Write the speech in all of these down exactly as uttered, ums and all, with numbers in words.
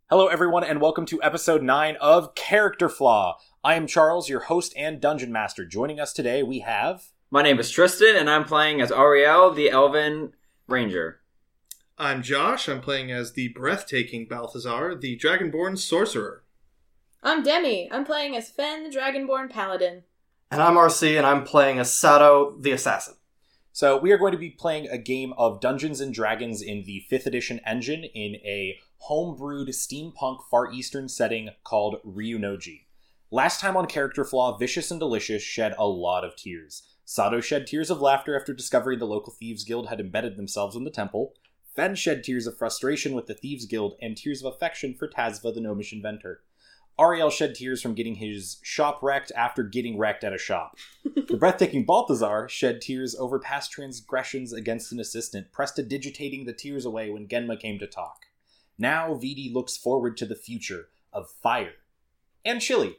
Hello, everyone, and welcome to episode nine of Character Flaw. I am Charles, your host and dungeon master. Joining us today, we have... My name is Tristan, and I'm playing as Ariel, the Elven Ranger. I'm Josh. I'm playing as the breathtaking Balthazar, the Dragonborn Sorcerer. I'm Demi. I'm playing as Fen, the Dragonborn Paladin. And I'm R C, and I'm playing as Sato, the Assassin. So we are going to be playing a game of Dungeons and Dragons in the fifth edition engine in a homebrewed steampunk Far Eastern setting called Ryunoji. Last time on Character Flaw, Vicious and Delicious shed a lot of tears. Sato shed tears of laughter after discovering the local Thieves Guild had embedded themselves in the temple. Fen shed tears of frustration with the Thieves Guild and tears of affection for Tazva, the gnomish inventor. Ariel shed tears from getting his shop wrecked after getting wrecked at a shop. The breathtaking Balthazar shed tears over past transgressions against an assistant, prestidigitating the tears away when Genma came to talk. Now Vidi looks forward to the future of fire and chili.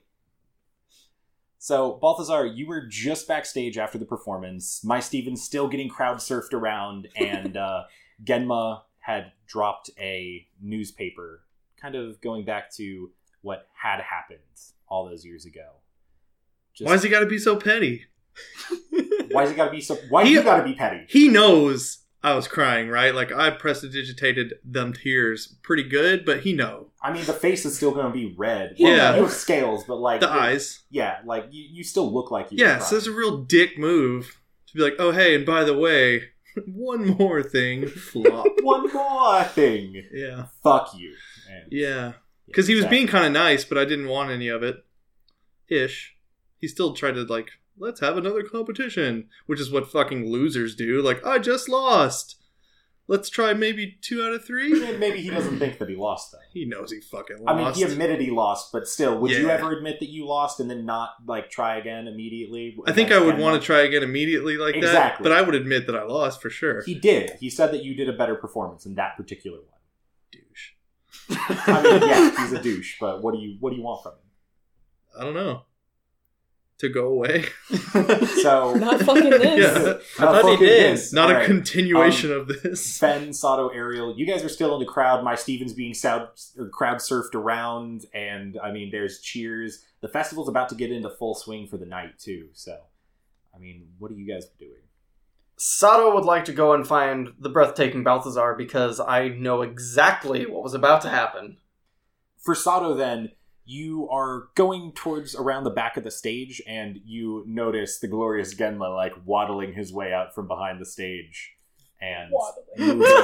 So, Balthazar, you were just backstage after the performance. My Steven's still getting crowd surfed around, and uh, Genma had dropped a newspaper, kind of going back to what had happened all those years ago. Just, Why's he got to be so petty? Why's he got to be so? Why he, you got to be petty? He knows I was crying, right? Like I prestidigitated them tears pretty good, but he know. I mean, the face is still going to be red. Yeah, well, you have scales, but like the eyes. Yeah, like you, you still look like you. Yeah, so it's a real dick move to be like, oh hey, and by the way, one more thing, flop. One more thing. Yeah. Fuck you. Man. Yeah. Because he was exactly. being kind of nice, but I didn't want any of it. Ish. He still tried to, like, let's have another competition. Which is what fucking losers do. Like, I just lost. Let's try maybe two out of three. Yeah, maybe he doesn't think that he lost, though. He knows he fucking lost. I mean, he admitted he lost, but still, would yeah. you ever admit that you lost and then not, like, try again immediately? I think I would want to try again immediately like exactly. that. But I would admit that I lost for sure. He did. He said that you did a better performance in that particular one. Douche. I mean, yeah, he's a douche, but what do you what do you want from him? I don't know. To go away. So Not fucking this. Yeah. I thought he did. Not All a right. continuation um, of this. Fen, Sato, Ariel, you guys are still in the crowd. My Steven's being sound, or crowd surfed around, and I mean, there's cheers. The festival's about to get into full swing for the night too. So, I mean, what are you guys doing? Sato would like to go and find the breathtaking Balthazar because I know exactly what was about to happen. For Sato, then, you are going towards around the back of the stage, and you notice the glorious Genma, like, waddling his way out from behind the stage, and moving,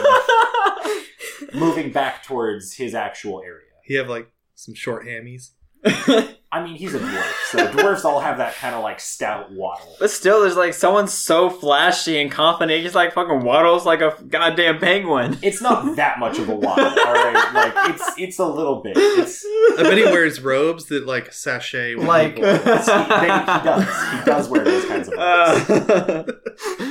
moving back towards his actual area. He have, like, some short hammies. I mean, he's a dwarf, so dwarves all have that kind of, like, stout waddle. But still, there's like someone so flashy and confident, he's like fucking waddles like a goddamn penguin. It's not that much of a waddle, alright? Like, it's it's a little bit. It's, I bet he wears robes that, like, sashay. With Like- people. he, he does. He does wear those kinds of robes. Uh,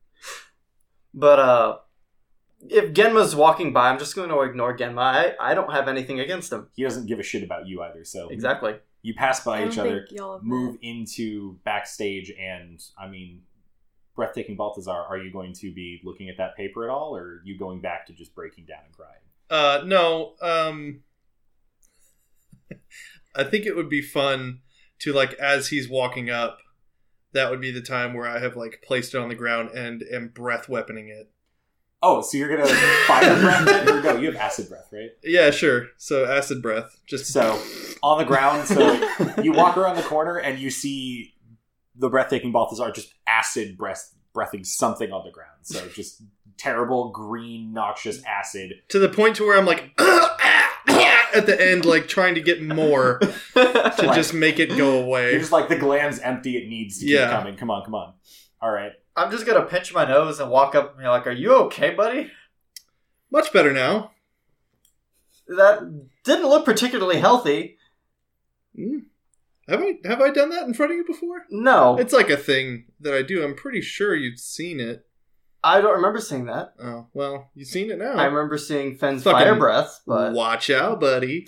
But, uh, if Genma's walking by, I'm just going to ignore Genma. I, I don't have anything against him. He doesn't give a shit about you either, so... Exactly. You pass by I each don't other, think y'all have move met. into backstage, and, I mean, breathtaking Balthazar, are you going to be looking at that paper at all, or are you going back to just breaking down and crying? Uh, no, um... I think it would be fun to, like, as he's walking up, that would be the time where I have, like, placed it on the ground and am breath weaponing it. Oh, so you're going to fire breath it? Or no, you have acid breath, right? Yeah, sure. So, acid breath. Just So, on the ground, so you walk around the corner and you see the breathtaking Balthazar just acid breath, breathing something on the ground. So, just terrible, green, noxious acid. to the point to where I'm like, at the end, like, trying to get more to Right. just make it go You're away. just like, the gland's empty, it needs to keep Yeah. coming. Come on, come on. All right. I'm just going to pinch my nose and walk up and be like, are you okay, buddy? Much better now. That didn't look particularly healthy. Mm. Have I have I done that in front of you before? No. It's like a thing that I do. I'm pretty sure you'd seen it. I don't remember seeing that. Oh, well, you've seen it now. I remember seeing Fen's Fucking fire breath, but... Watch out, buddy.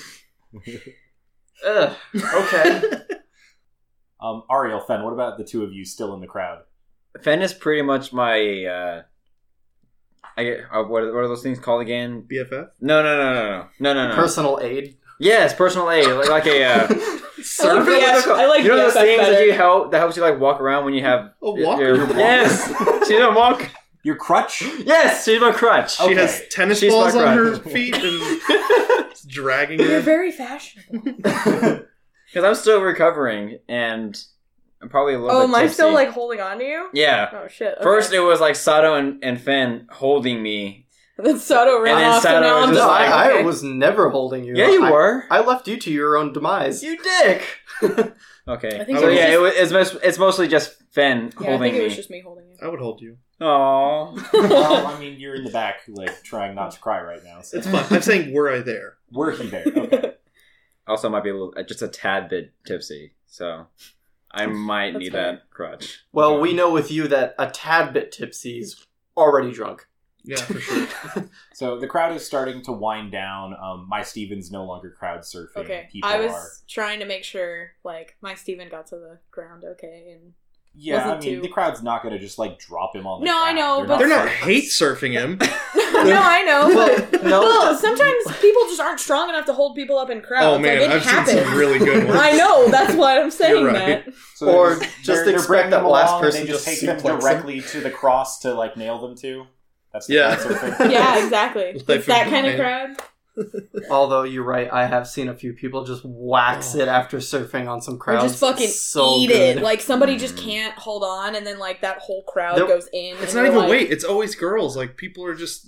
Ugh. Okay. Um, Ariel, Fen, what about the two of you still in the crowd? Fen is pretty much my uh, I get uh, what, are, what are those things called again? B F F? No, no, no, no, no, no, no, no. Personal aid. Yes, personal aid, like, like a. Uh, I like B F F I like you know those B F F things that better. you help that helps you like walk around when you have A walker? your- yes, she doesn't walk. Your crutch? Yes, she's my crutch. She Okay. has tennis She's balls my on her crutch. feet and it's dragging You're her. very fashionable. Because I'm still recovering and I'm probably a little Oh, bit am I tipsy. still like holding on to you? Yeah. Oh shit. Okay. First it was like Sato and, and Fen holding me. And then Soto ran And then off, so Soto now was I'm just No, just like, like, I, okay. I was never holding you. Yeah, you I, were. I left you to your own demise. You dick. Okay. I think it so was yeah, just- it was, it's, most, it's mostly just Fen Yeah, I holding think it me. was just me holding you. I would hold you. Aww. Well, I mean, you're in the back, like, trying not to cry right now. So. It's fine. I'm saying, were I there? Were he there? Okay. Also, might be a little, just a tad bit tipsy, so I might That's need fair. that crutch. Well, Okay. we know with you that a tad bit tipsy's already drunk. Yeah, for sure. So the crowd is starting to wind down. Um, my Steven's no longer crowd surfing. Okay. People I was are. trying to make sure, like, my Steven got to the ground okay. And Yeah, I wasn't mean, too- the crowd's not going to just, like, drop him on the No, I ground. know, but- They're not surfing. hate surfing him. no, I know, but no. well, sometimes people just aren't strong enough to hold people up in crowds. Oh man, like, it I've happens. seen some really good ones. I know. That's why I'm saying You're right. that. So Or they're- just they're- they're expect bringing that them last along, person They just just take them suplex them. directly to the cross to, like, nail them to. That's the Yeah. crowd surfing. Yeah, exactly. Life It's that of kind of Brian. crowd. Although you're right, I have seen a few people just wax Oh. it after surfing on some Or crowds. just fucking so eat good. it. Like somebody just can't hold on, and then like that whole crowd There- goes in. It's and not they're even like, weight. It's always girls. Like people are just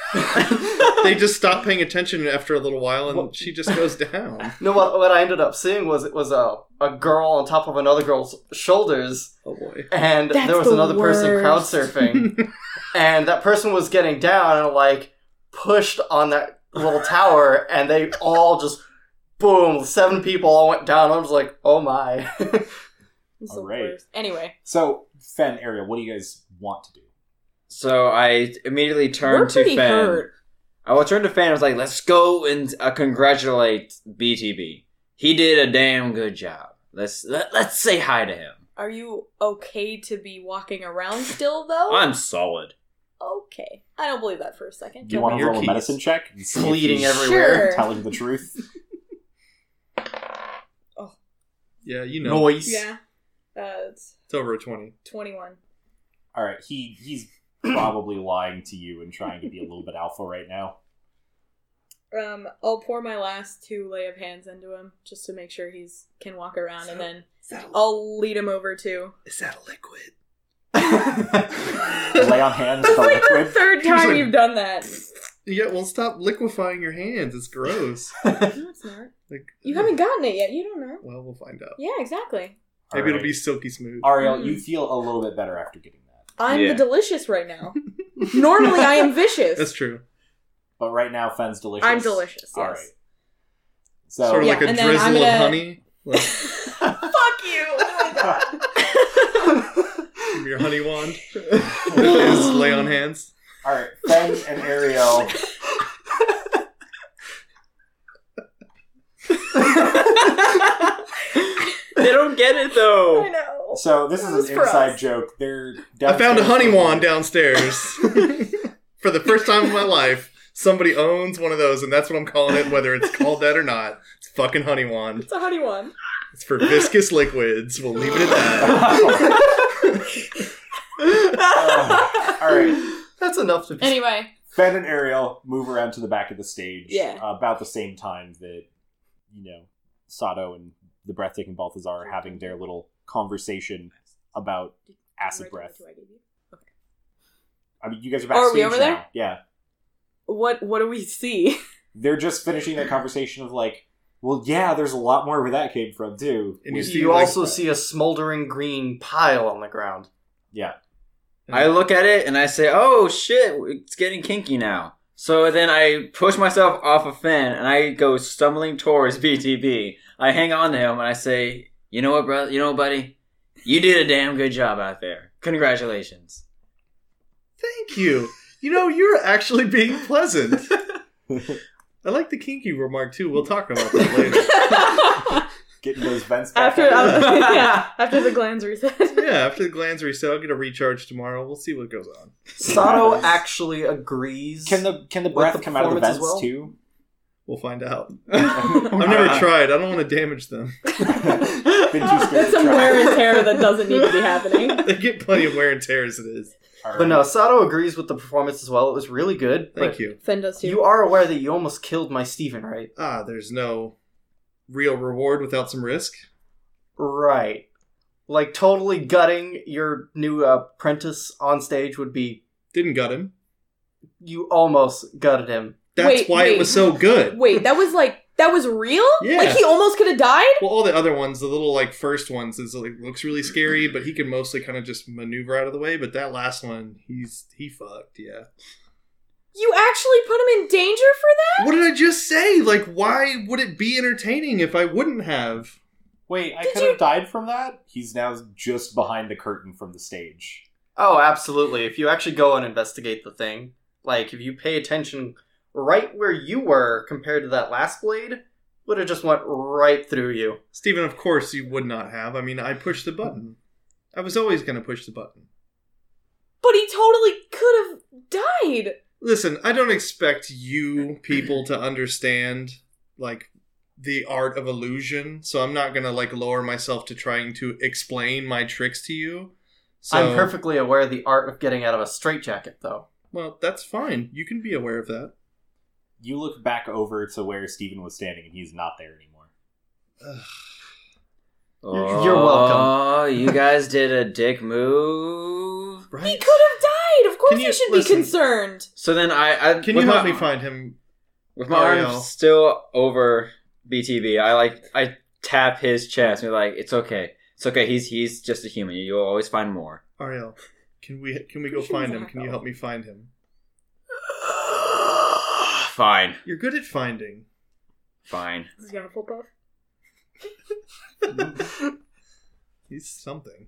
they just stop paying attention after a little while, and Well- she just goes down. No, what what I ended up seeing was it was a a girl on top of another girl's shoulders, Oh boy. and That's there was the another person crowd worst. surfing, and that person was getting down and like pushed on that little tower, and they all just boom, seven people all went down. I was like, oh my. It's the Alright. worst. Anyway, So, Fen, Ariel, what do you guys want to do? So I immediately we're turned to pretty Fen. hurt. I will turn to Fen and was like, let's go and uh, congratulate B T B. He did a damn good job. Let's let, let's say hi to him. Are you okay to be walking around still, though? I'm solid. Okay. I don't believe that for a second. Do you Tell want me. to your roll a keys. medicine check? and see if Bleeding he's everywhere. Sure. Telling the truth? Yeah, you know. Noise. Yeah. Uh, it's It's over a twenty. twenty-one. All right, he he's probably lying to you and trying to be a little bit alpha right now. Um, I'll pour my last two lay of hands into him just to make sure he's can walk around, and then Is that a, I'll lead him over to. is that a liquid? Lay on hands, That's the like the liquid. third He was time like- you've done that. Yeah, well, stop liquefying your hands. It's gross. No, it's not. Like You haven't gotten it yet. You don't know. Well, we'll find out. Yeah, exactly. Maybe All it'll right. be silky smooth. Ariel, Mm. you feel a little bit better after getting that. I'm Yeah. the delicious right now. Normally, I am vicious. That's true. But right now, Fen's delicious. I'm delicious. Yes. All right. So, sort of Yeah, like a and then drizzle I'm of gonna- honey. Like, Fuck you! Oh my god. your honey wand. Is lay on hands. all right, Fen and Ariel. They don't get it I though. know. So this That is was an for inside us. joke. They're I found a downstairs honey with- wand downstairs. For the first time in my life, somebody owns one of those, and that's what I'm calling it, whether it's called that or not. It's fucking honey wand. It's a honey one. It's for viscous liquids. We'll leave it at that. Uh, all right. That's enough to be. Anyway, Fen and Ariel move around to the back of the stage. Yeah. uh, about the same time that, you know, Sato and the breathtaking Balthazar are having their little conversation about acid breath. I mean, you guys are Oh, are we backstage over now. there? Yeah. What what do we see? They're just finishing their conversation of like, well, yeah, there's a lot more where that came from, too. And you With- see, You like- also see a smoldering green pile on the ground. Yeah. I look at it and I say, "Oh shit, it's getting kinky now." So then I push myself off of Fen and I go stumbling towards B T B. I hang on to him and I say, "You know what, brother? You know what, buddy? You did a damn good job out there. Congratulations." Thank you. You know, you're actually being pleasant. I like the kinky remark too. We'll talk about that later. Getting those vents back. After out. uh, yeah, after the glands reset. Yeah, after the glands reset, I'll get a recharge tomorrow. We'll see what goes on. Sato actually agrees. Can the can the With breath the come out of the performance vents as well? too? We'll find out. I've never tried. I don't want to damage them. Been too scared That's to some try. wear and tear that doesn't need to be happening. They get plenty of wear and tear as it is. All But no, right. Sato agrees with the performance as well. It was really good. Thank but you. Fen does too. You are aware that you almost killed my Steven, right? Ah, there's no real reward without some risk. Right. Like, totally gutting your new uh, apprentice on stage would be... Didn't gut him. You almost gutted him. That's Wait, why wait. it was so good. Wait, that was like that was real? Yeah. Like he almost could have died? Well, all the other ones, the little like first ones, is like looks really scary, but he can mostly kind of just maneuver out of the way. But that last one, he's he fucked. Yeah. You actually put him in danger for that? What did I just say? Like, why would it be entertaining if I wouldn't have? Wait, I Did could you- have died from that? He's now just behind the curtain from the stage. Oh, absolutely. If you actually go and investigate the thing, like, if you pay attention right where you were compared to that last blade, would have just went right through you. Steven, of course you would not have. I mean, I pushed the button. I was always going to push the button. But he totally could have died. Listen, I don't expect you people to understand, like, the art of illusion, so I'm not going to, like, lower myself to trying to explain my tricks to you. So, I'm perfectly aware of the art of getting out of a straitjacket, though. Well, that's fine. You can be aware of that. You look back over to where Steven was standing, and he's not there anymore. You're- you're welcome. Oh, you guys did a dick move. Right? He could have died. Of course Can you- he should listen. be concerned. So then I, I Can with you help my- me find him? with my Ariel? arm still over B T B. I like I tap his chest and be like, "It's okay, it's okay. He's he's just a human. You'll always find more." Ariel, can we can we go find him? Can you help me find him? Fine, You're good at finding. fine. This is gonna flip off. He's something.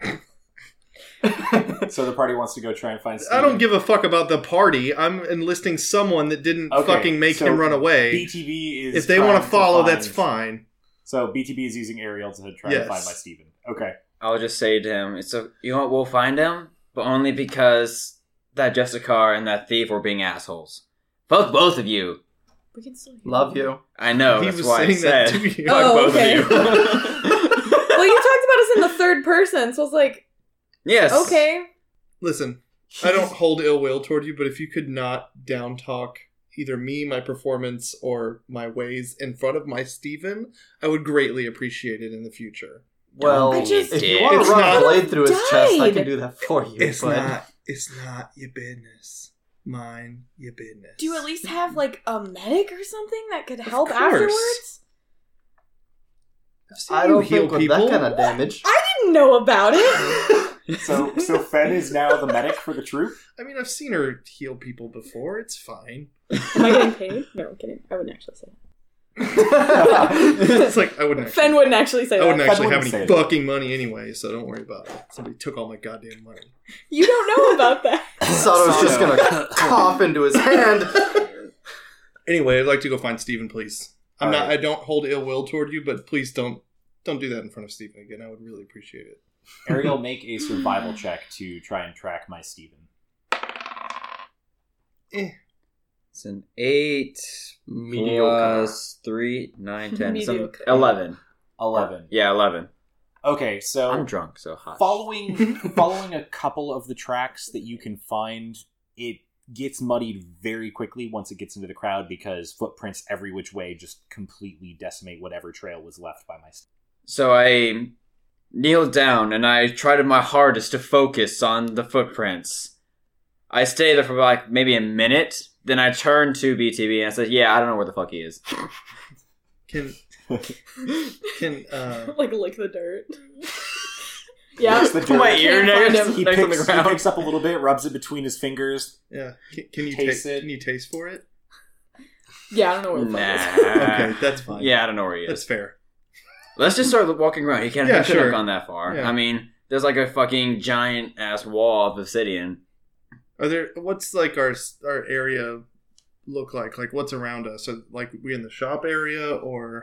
So the party wants to go try and find Steven. I don't give a fuck about the party. I'm enlisting someone that didn't Okay, fucking make so him run away. B T B is If they trying want to follow, find- that's fine. So B T B is using Ariel to try Yes. and find my Steven. Okay. I'll just say to him, "It's a you know what? We'll find him, but only because that Jessica and that thief were being assholes. Both both of you. We can still hear Love him. you. I know. He that's was why I saying that said. to you. Fuck Oh, both okay. of you. Well, you talked about us in the third person, so I was like, Yes. okay. Listen, I don't hold ill will toward you, but if you could not down talk either me, my performance, or my ways in front of my Steven, I would greatly appreciate it in the future. Well, I just- if you It's want to run not- a blade through his chest, I died. can do that for you. It's but... not. It's not your business. Mind your business. Do you at least have like a medic or something that could help course. afterwards? I've seen I you don't heal think with people. that kind of damage. I didn't know about it. So so Fen is now the medic for the troop? I mean, I've seen her heal people before. It's fine. Am I getting paid? No, I'm kidding. I wouldn't actually say that. It's like I wouldn't. Actually, Fen wouldn't actually say I that. wouldn't Fen actually have wouldn't any say that. fucking money anyway, so don't worry about it. Somebody took all my goddamn money. You don't know about that. Sato's just gonna cough into his hand. Anyway, I'd like to go find Steven, please. I'm All not. right. I don't hold ill will toward you, but please don't don't do that in front of Steven again. I would really appreciate it. Ariel, make a survival check to try and track my Steven. Eh. It's an eight Mediocre. plus three, nine, ten, some, Mediocre. eleven. Eleven. Yeah, eleven. Okay, so I'm drunk, so hot. following following a couple of the tracks that you can find, it gets muddied very quickly once it gets into the crowd because footprints every which way just completely decimate whatever trail was left by my Steven. So I kneel down and I try to my hardest to focus on the footprints. I stay there for like maybe a minute. Then I turn to B T B and I say, "Yeah, I don't know where the fuck he is." Can can uh Like lick the dirt. Yeah. Licks the Put my dirt. ear Can't find next, him. He next on the picks, he ground. picks up a little bit, rubs it between his fingers. yeah? Can, can you Taste ta- it. Can you taste for it? Yeah, I don't know where the fuck Nah. it is. Okay, that's fine. Yeah, I don't know where he That's is. fair. Let's just start walking around. He can't. Yeah, he couldn't sure. have gone that far. Yeah. I mean, there's like a fucking giant ass wall of obsidian. Are there? What's like our our area look like? Like what's around us? Are, like we in the shop area or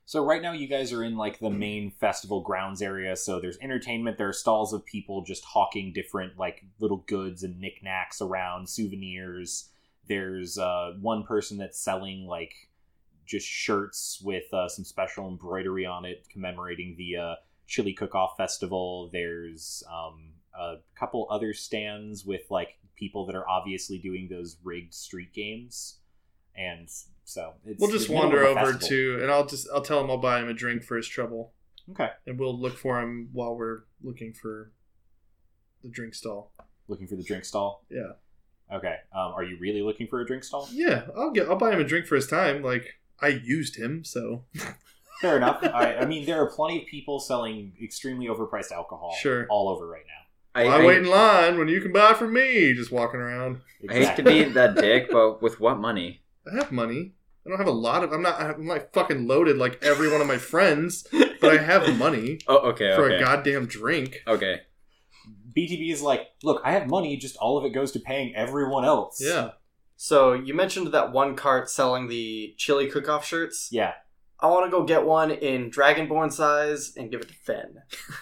So right now you guys are in like the main festival grounds area. So there's entertainment. There are stalls of people just hawking different like little goods and knickknacks around, souvenirs. There's uh, one person that's selling like just shirts with uh, some special embroidery on it commemorating the uh, Chili Cook-Off Festival. There's um, a couple other stands with like people that are obviously doing those rigged street games. And so it's, We'll just it's middle wander of a over festival. to, and I'll just I'll tell him I'll buy him a drink for his trouble, Okay. and we'll look for him while we're looking for the drink stall. Looking for the drink stall. Yeah, Okay. Um, are you really looking for a drink stall? yeah. I'll get I'll buy him a drink for his time. Like I used him, so Fair enough. I, I mean, there are plenty of people selling extremely overpriced alcohol Sure. all over right now. I, why I, wait in line when you can buy from me? Just walking around. I hate to be that dick, but with what money? I have money. I don't have a lot of. I'm not. I'm not fucking loaded like every one of my friends, but I have money Oh, okay, for okay. a goddamn drink. Okay. B T B is like, look, I have money, just all of it goes to paying everyone else. Yeah. So you mentioned that one cart selling the chili cook-off shirts. Yeah. I want to go get one in Dragonborn size and give it to Fen.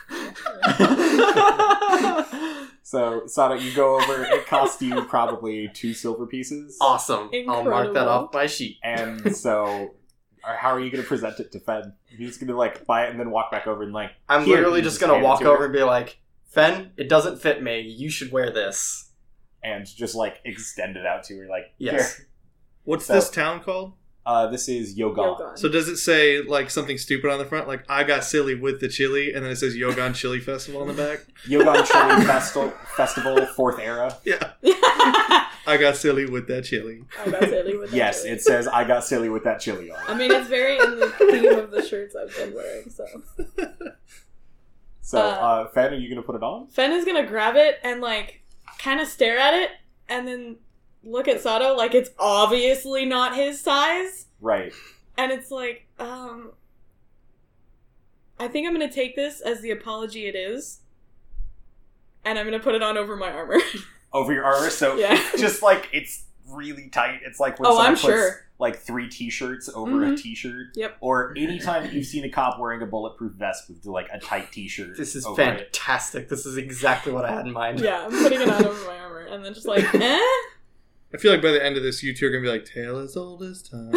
So, Sada, you go over, it costs you probably two silver pieces. Awesome. I'll mark that Incredible. off my sheet. And so, uh, how are you going to present it to Fen? He's going to, like, buy it and then walk back over and, like, I'm here, literally you just going to hand it walk to her. over and be like, Fen, it doesn't fit me. You should wear this. And just, like, extend it out to her, like, Yes. here. What's So- this town called? Uh, this is Yogon. Yogon. So does it say like something stupid on the front, like I got silly with the chili, and then it says Yogon Chili Festival on the back? Yogon Chili Festival, Festival, Fourth Era. Yeah. I I got silly with that chili. got silly with that Yes, chili. it says, I got silly with that chili on it. I mean, it's very in the theme of the shirts I've been wearing, so. So, Uh, uh, Fen, are you going to put it on? Fen is gonna grab it and, like, kind of stare at it, and then look at Sato like it's obviously not his size. Right. And it's like, um... I think I'm gonna take this as the apology it is, and I'm gonna put it on over my armor. Over your armor, so Yeah. just like it's really tight. It's like when Oh, someone I'm puts sure. like three t-shirts over a Mhm. t-shirt. Yep. Or anytime you've seen a cop wearing a bulletproof vest with like a tight t-shirt. This is over it. fantastic. This is exactly what I had in mind. Yeah, I'm putting it on over my armor, and then just like, eh? I feel like by the end of this, you two are gonna be like, "Tale as old as time."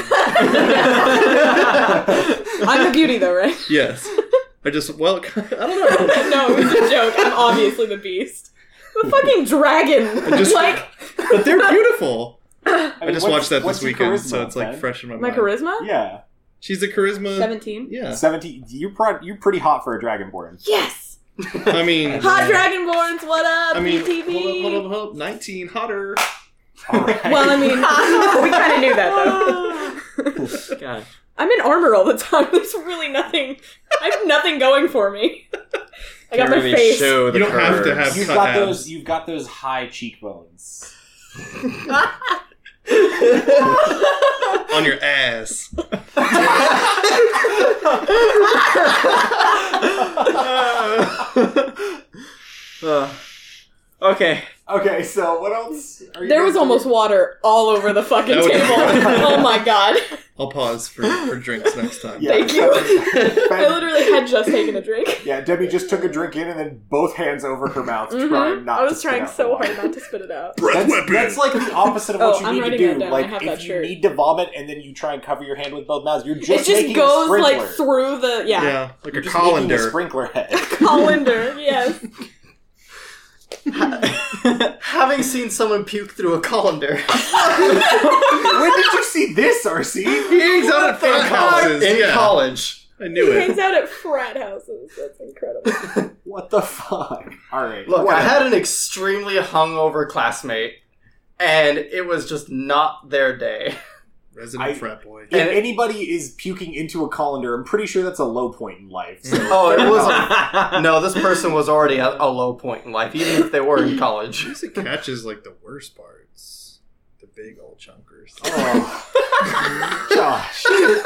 I'm the beauty though, right? Yes. I just well, I don't know. No, it was a joke. I'm obviously the beast. The fucking dragon! just- like, But they're beautiful. I I mean, just what's- watched that what's this your weekend, charisma, so it's like Ben? fresh in my my mind. charisma? Yeah. She's a charisma. seventeen. Yeah. seventeen. You're, pro- you're pretty hot for a dragonborn. Yes! I mean, Hot Dragonborns, what up, I mean, B T V? hold up, hold up, hold up. nineteen hotter. All right. Well, I mean, we kind of knew that, though. God. I'm in armor all the time. There's really nothing. I have nothing going for me. I got Can't my really face. You show the don't have to curves. have You've cut got abs. those. You've got those high cheekbones. on your ass. Uh, okay. Okay, so what else? Are you There guys was doing? almost water all over the fucking That would- table. Oh my god. I'll pause for, for drinks next time. Yeah. Thank you. I Ben- literally had just taken a drink. Yeah, Debbie just took a drink in and then both hands over her mouth, Mhm. trying not I to was spit trying out the so water. hard not to spit it out. Breath That's, weapon. that's like the opposite of what Oh, you I'm need to writing do. that down. Like, I have if that you shirt. need to vomit and then you try and cover your hand with both mouths, you're just It just making a goes sprinkler. like through the yeah. Yeah, like You're a just making a colander. sprinkler head. Colander, yes. Having seen someone puke through a colander When did you see this, R C? He hangs out at frat houses. in Yeah, college. I He knew it. hangs out at frat houses. That's incredible. What the fuck? Alright. Look, I whatever. had an extremely hungover classmate, and it was just not their day. Resident I- frat boy. If anybody is puking into a colander, I'm pretty sure that's a low point in life. So. Oh, it was a, no. This person was already at a low point in life, even if they were in college. At least it catches like the worst parts. The big old chunkers. Oh. Josh.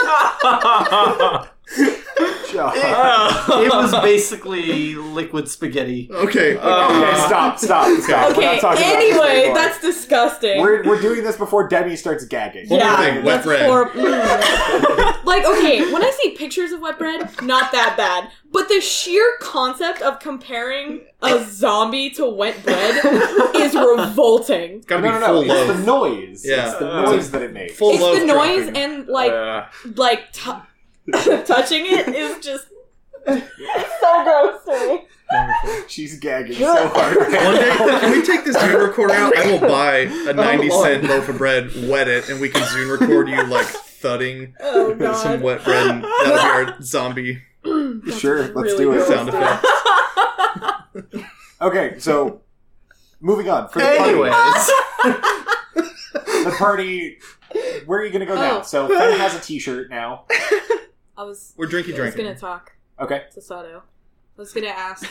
Josh. It was basically liquid spaghetti. Okay. Okay, stop, stop, stop. We're Okay, not talking about this anyway, anymore. that's disgusting. We're, we're doing this before Debbie starts gagging. One more yeah, thing, wet that's bread. horrible. Mm. Like, okay, when I see pictures of wet bread, not that bad. But the sheer concept of comparing a zombie to wet bread is revolting. It's gotta no, be no, full no. It's loaf. the noise. Yeah. It's the Uh, noise that it makes. Full It's loaf the noise dropping. and, like, Uh, like, t- touching it is just so gross to me. She's gagging so hard. One day, can we take this Zune recorder out? I will buy a ninety cent loaf of bread, wet it, and we can Zune record you, like, thudding Oh, God. some wet bread, and that'll be our zombie That's Sure, let's really do it. gross, sound dude. effect. Okay, so moving on. For the Anyways. party, the party. Where are you going to go now? Oh. So Fen has a T-shirt now. I was, We're drinky I was drinking. gonna talk Okay. to Sato. I was gonna ask.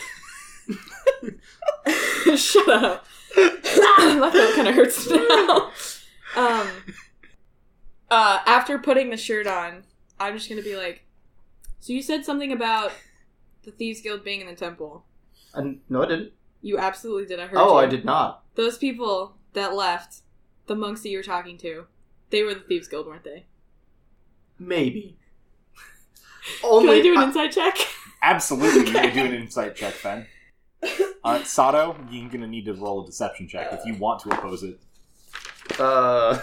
Shut up. My throat kind of hurts now. Um, uh, after putting the shirt on, I'm just gonna be like, so you said something about the Thieves Guild being in the temple. And, no, I didn't. You absolutely did. I heard Oh, you. I did not. Those people that left, the monks that you were talking to, they were the Thieves Guild, weren't they? Maybe. Can Only I do an I- insight check? Absolutely, you can do an insight check, Fen. Uh, Sato, you're going to need to roll a deception check if you want to oppose it. Uh,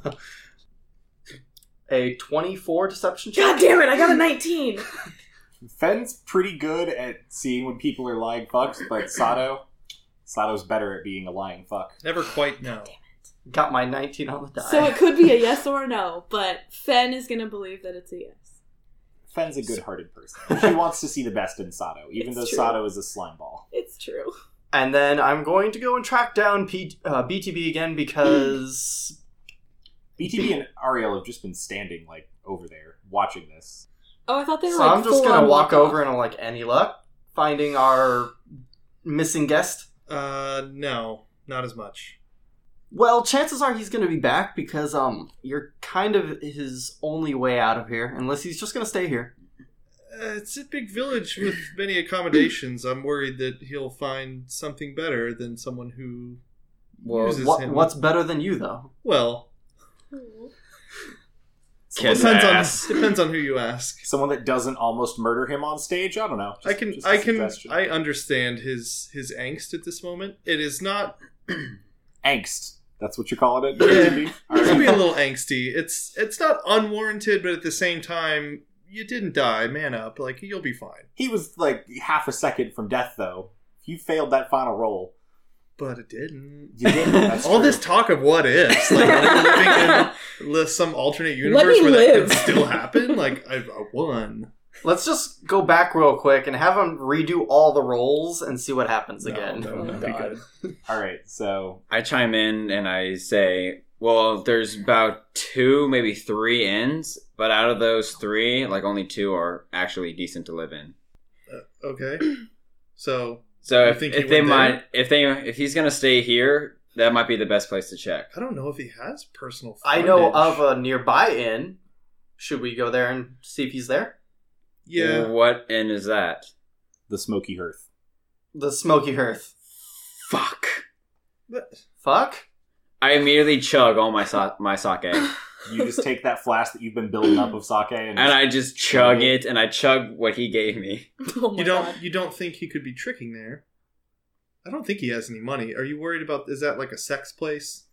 a twenty-four deception check. God damn it! I got a nineteen. Fen's pretty good at seeing when people are lying fucks, but Sato, Sato's better at being a lying fuck. Never quite know. Got my nineteen on the die. So it could be a yes or a no, but Fen is gonna believe that it's a yes. Fen's a good-hearted person. He wants to see the best in Sato, even It's though true. Sato is a slime ball. It's true. And then I'm going to go and track down P- uh, B T B again because B T B and Ariel have just been standing, like, over there, watching this. Oh, I thought they were so like I'm just full gonna on walk walk over and I'm like, any luck finding our missing guest? Uh, no, not as much. Well, chances are he's gonna be back because um you're kind of his only way out of here, unless he's just gonna stay here. Uh, it's a big village with many accommodations. I'm worried that he'll find something better than someone who Well, uses what, him. what's better than you though? Well, Kiss depends ass. on depends on who you ask. Someone that doesn't almost murder him on stage? I don't know. Just- I can just a I can suggestion. I understand his his angst at this moment. It is not. Angst. That's what you're calling it? Yeah. B T B? All He's right. being a little angsty. It's it's not unwarranted, but at the same time, you didn't die. Man up. Like, you'll be fine. He was, like, half a second from death, though. If you failed that final roll, But it didn't. you didn't. That's All true. this talk of what ifs, like are they living in li- some alternate universe me where live. that could still happen? Like, I, I won. Let's just go back real quick and have him redo all the rolls and see what happens No, again. no, that'd be good. All right, so I chime in and I say, well, there's about two, maybe three inns, but out of those three, like only two are actually decent to live in. Uh, okay, so So You if, think he if they went there? might, if they, if he's gonna stay here, that might be the best place to check. I don't know if he has personal. I know frontage. of a nearby inn. Should we go there and see if he's there? Yeah, What inn is that? the Smoky Hearth. The Smoky Hearth. Fuck. but Fuck? I immediately chug all my so- my sake, and You just take that flask that you've been building up of sake and, I just chug it, and I chug what he gave me. Oh my you don't god. you don't think he could be tricking there? I don't think he has any money. Are you worried about? Is that like a sex place?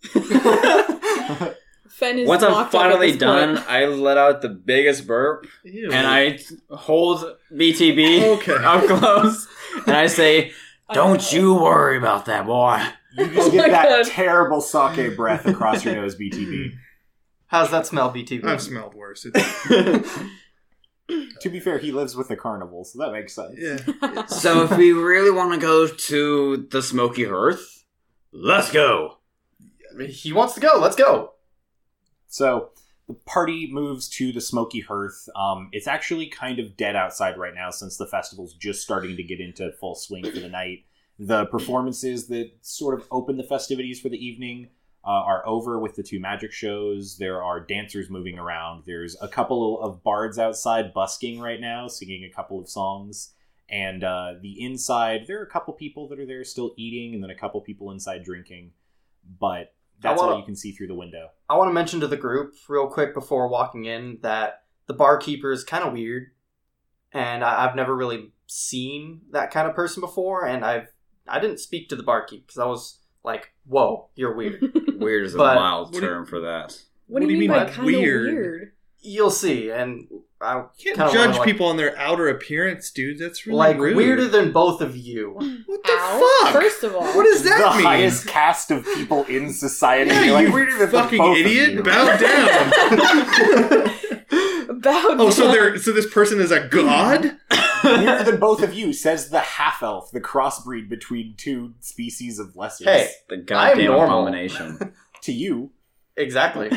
Fen is Once I'm locked up at finally this done, point. I let out the biggest burp, Ew. and I hold B T B Okay. up close, and I say, I "Don't know. you worry about that, boy." you just Oh get my that God. terrible sake breath across your nose, B T B. How's that smell, B T B? I've smelled worse. It's, To be fair, he lives with the carnival, so that makes sense. yeah. So if we really want to go to the Smoky Hearth, let's go. He wants to go. Let's go. So the party moves to the Smoky Hearth. Um, it's actually kind of dead outside right now since the festival's just starting to get into full swing for the night. The performances that sort of open the festivities for the evening uh, are over with the two magic shows. There are dancers moving around. There's a couple of bards outside busking right now, singing a couple of songs. And uh, the inside, there are a couple people that are there still eating, and then a couple people inside drinking. But that's I wanna- all you can see through the window. I want to mention to the group real quick before walking in that the barkeeper is kind of weird, and I, I've never really seen that kind of person before, and I've I didn't speak to the barkeep because I was like, "Whoa, you're weird." Weird is a But- mild What do you- term for that. What, do you mean, by kind of weird? weird? You'll see, and I You can't kinda judge wanna, like, people on their outer appearance, dude. That's really like rude. weirder than both of you. What the Ow. fuck? First of all, What does that the mean? highest caste of people in society. Yeah, You're like, you weirder than the fucking both of idiot! you. Bow down. about Oh, so there. So this person is a god? Weirder than both of you, says the half elf, the crossbreed between two species of lessers. Hey, The goddamn normal. abomination. To you, Exactly.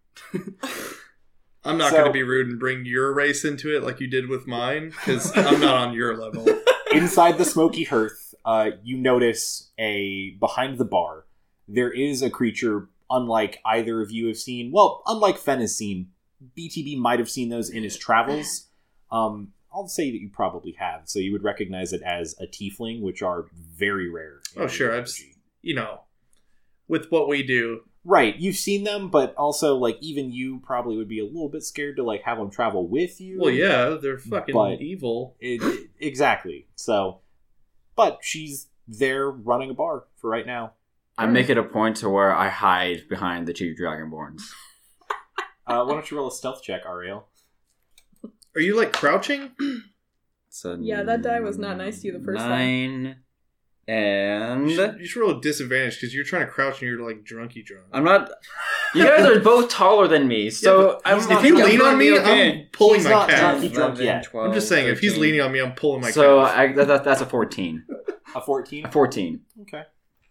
I'm not So- going to be rude and bring your race into it like you did with mine, because I'm not on your level. inside the smoky hearth, uh, you notice a behind the bar. There is a creature unlike either of you have seen. Well, unlike Fen has seen. B T B might have seen those in his travels. Um, I'll say that you probably have, so you would recognize it as a tiefling, which are very rare. in Oh, sure. I've, mythology. you know, with what we do. Right, you've seen them, but also, like, even you probably would be a little bit scared to, like, have them travel with you. Well, yeah, they're fucking But- evil. It, it- exactly. So, but she's there running a bar for right now. I make it a point to where I hide behind the two Dragonborns. Uh, why don't you roll a stealth check, Ariel? Are you like crouching? So Yeah, that die was not nice to you the first time. nine, and You should, you should roll a disadvantage because you're trying to crouch and you're like drunky drunk. I'm not. You guys are both taller than me, so but he's I'm. not If you drunk. lean on me, okay. I'm pulling He's my not calf. drunk. drunk yet. I'm just saying, if he's leaning on me, I'm pulling my So calf. I, that, that, that's a fourteen. A fourteen? A fourteen. Okay.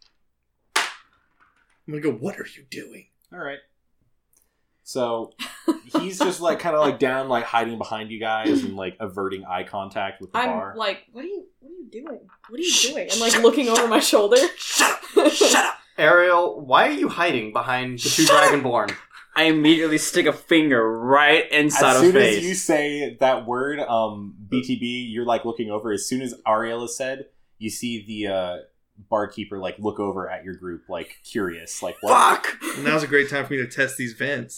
I'm gonna go, what are you doing? All right. So he's just like kind of like down, like hiding behind you guys and like averting eye contact with the I'm bar. like, what are you? What are you doing? What are you doing? I'm like looking over my shoulder. Ariel, why are you hiding behind the two Dragonborn? I immediately stick a finger right inside as of soon face. as you say that word, um, B T B, you're like looking over. As soon as Ariel is said, you see the uh, barkeeper like look over at your group, like curious, like what? Fuck! And now's a great time for me to test these vents.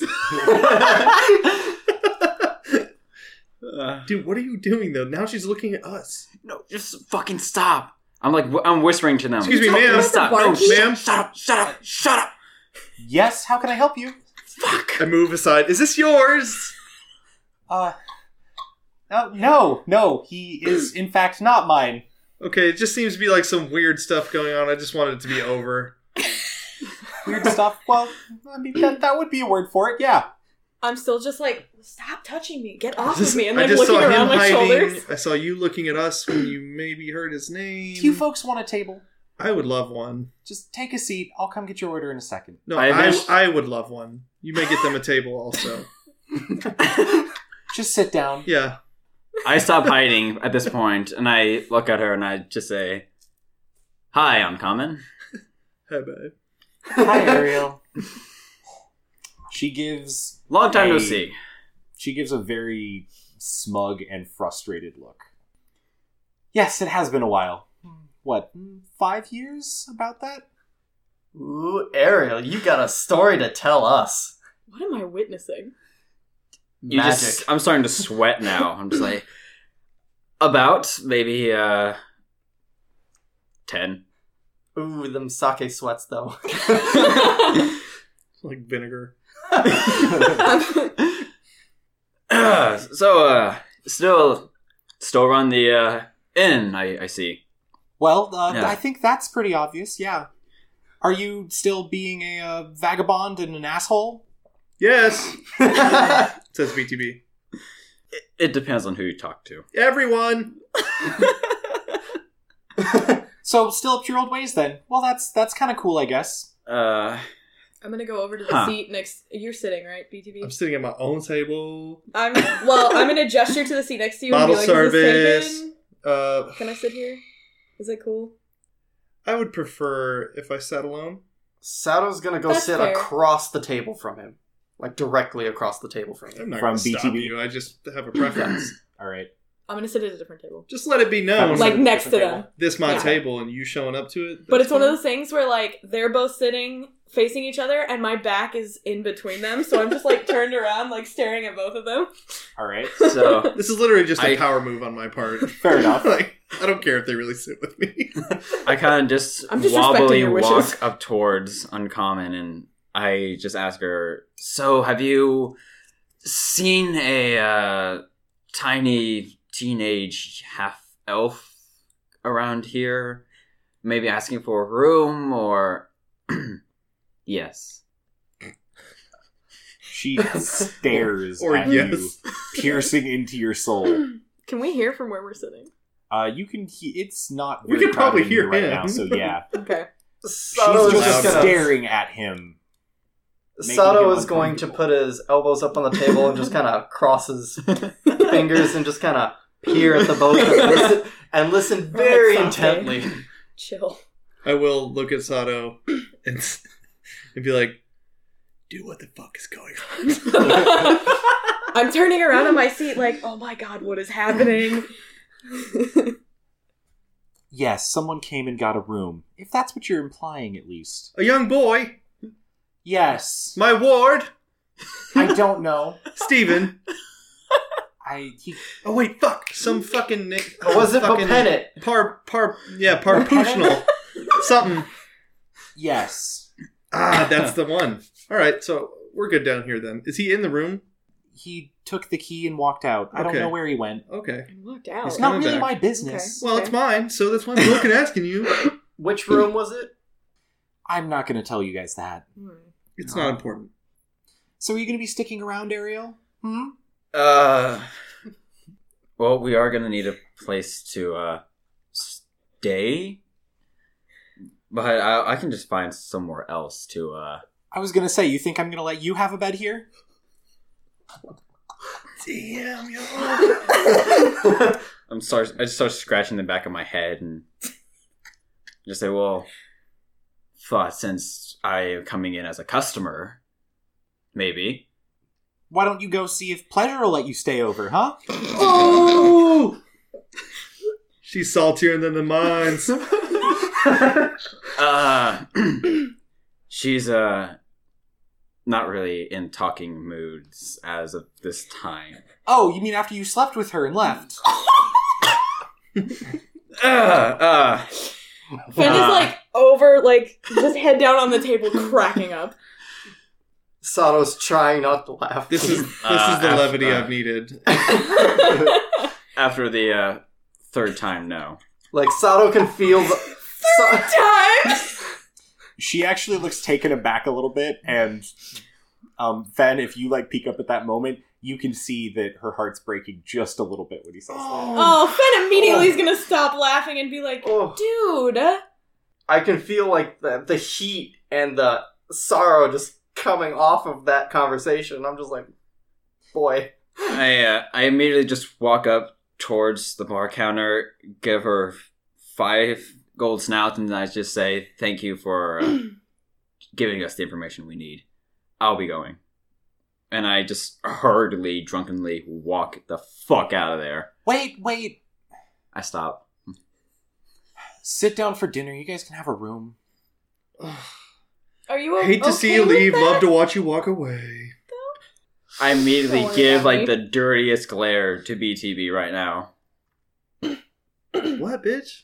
Uh, Dude, what are you doing though? Now she's looking at us. no, just fucking stop. I'm like, wh- I'm whispering to them. Excuse me, Fucking ma'am. Stop. The No, barkeep? Ma'am? shut up, shut up, shut up. Yes, how can I help you? Fuck. I move aside. Is this yours? Uh, uh no, no, he is in fact not mine. Okay, it just seems to be like some weird stuff going on. I just wanted it to be over. Weird stuff. Well, I mean that that would be a word for it. Yeah. I'm still just like, stop touching me. Get off of me. And I like just looking saw him around my hiding. shoulders. I saw you looking at us when you maybe heard his name. Do you folks want a table? I would love one. Just take a seat. I'll come get your order in a second. No, I I, wish- I would love one. You may get them a table also. Just sit down. Yeah. I stop hiding at this point, and I look at her and I just say, "Hi, Uncommon." Hey, babe. Hi, Ariel. She gives Long time no a- see. She gives a very smug and frustrated look. Yes, it has been a while. What, five years? About that? Ooh, Ariel, you got a story to tell us. What am I witnessing? You Magic. just, I'm starting to sweat now. I'm just like, about maybe uh, ten. Ooh, them sake sweats, though. Like vinegar. so, uh, still, still run the uh, inn. I, I see. Well, uh, Yeah. I think that's pretty obvious, yeah. Are you still being a uh, vagabond and an asshole? Yes, says B T B. It, it depends on who you talk to. Everyone. So, still up to your old ways then? Well, that's that's kind of cool, I guess. Uh, I'm gonna go over to the Huh. seat next. You're sitting, right, B T B? I'm sitting at my own table. I'm well. I'm gonna gesture to the seat next to you Bottle and be like, "Is this service. taken? Uh, Can I sit here? Is it cool?" I would prefer if I sat alone. Sato's gonna go That's sit fair. across the table from him. Like, directly across the table from I'm him. not From going to stop B T B? you. I just have a preference. All right. I'm gonna sit at a different table, Just let it be known. like Sit at a next to different them. table. this my Yeah. table and you showing up to it. But that's it's one of fine. those things where like they're both sitting facing each other, and my back is in between them, so I'm just like turned around, like staring at both of them. All right. So This is literally just a I- power move on my part. Fair enough. Like, I don't care if they really sit with me. I kind of just I'm just wobbly respecting your wishes. walk up towards Uncommon, and I just ask her, so have you seen a uh, tiny teenage half-elf around here? Maybe asking for a room, or... Yes. She stares Or at yes. you, piercing into your soul. Can we hear from where we're sitting? Uh, you can. He- it's not. We very could probably crowded in here hear right him. now. So yeah, Okay. Sato she's is just just gonna, staring at him. making Sato him is going to uncomfortable. put his elbows up on the table and just kind of cross his fingers and just kind of peer at the both and listen, and listen very Like Sasuke. intently. Chill. I will look at Sato and, s- and be like, dude, what the fuck is going on? I'm turning around on my seat like, oh my god, what is happening? Yes, someone came and got a room. If that's what you're implying, at least. A young boy, Yes. my ward, I don't know. Steven. I. He, Oh, wait, fuck. Some fucking... na- Or was it fucking Popenit? Par, par, yeah, parputional. Something. yes. Ah, that's the one. All right, so we're good down here then. Is he in the room? He took the key and walked out. I don't Okay. know where he went. Okay. I looked out. It's He's not coming really back. my business. Well, Okay. it's mine, so that's why I'm looking asking you. Which room was it? I'm not going to tell you guys that. Hmm. It's not important. So are you going to be sticking around, Ariel? Hmm? Uh, well, we are gonna need a place to uh stay, but I, I can just find somewhere else to. uh... I was going to say, you think I'm going to let you have a bed here? Damn, yo. I'm start. I just start scratching the back of my head and just say, "Well, thought since I am coming in as a customer, maybe." Why don't you go see if Pleasure will let you stay over, huh? Oh! She's saltier than the mines. Uh, she's uh not really in talking moods as of this time. Oh, you mean after you slept with her and left? Uh, uh, Finn is like over, like just head down on the table, cracking up. Sato's trying not to laugh. This is this Uh, is the after- levity uh, I've needed. after the uh, third time, no. Like, Sato can feel the... Sa- Time. She actually looks taken aback a little bit, and um, Fen, if you like peek up at that moment, you can see that her heart's breaking just a little bit when he says that. Oh, Finn immediately is gonna stop laughing and be like, Oh. dude. I can feel, like, the, the heat and the sorrow just coming off of that conversation. I'm just like, boy. I uh, I immediately just walk up towards the bar counter, give her five gold snouts, and I just say, "Thank you for uh, giving us the information we need. I'll be going." And I just hurriedly, drunkenly walk the fuck out of there. Wait, wait. I stop. Sit down for dinner. You guys can have a room. Are you o- Hate to okay see you with leave, that? love to watch you walk away. I immediately Don't worry give about like me. the dirtiest glare to B T B right now. What, bitch?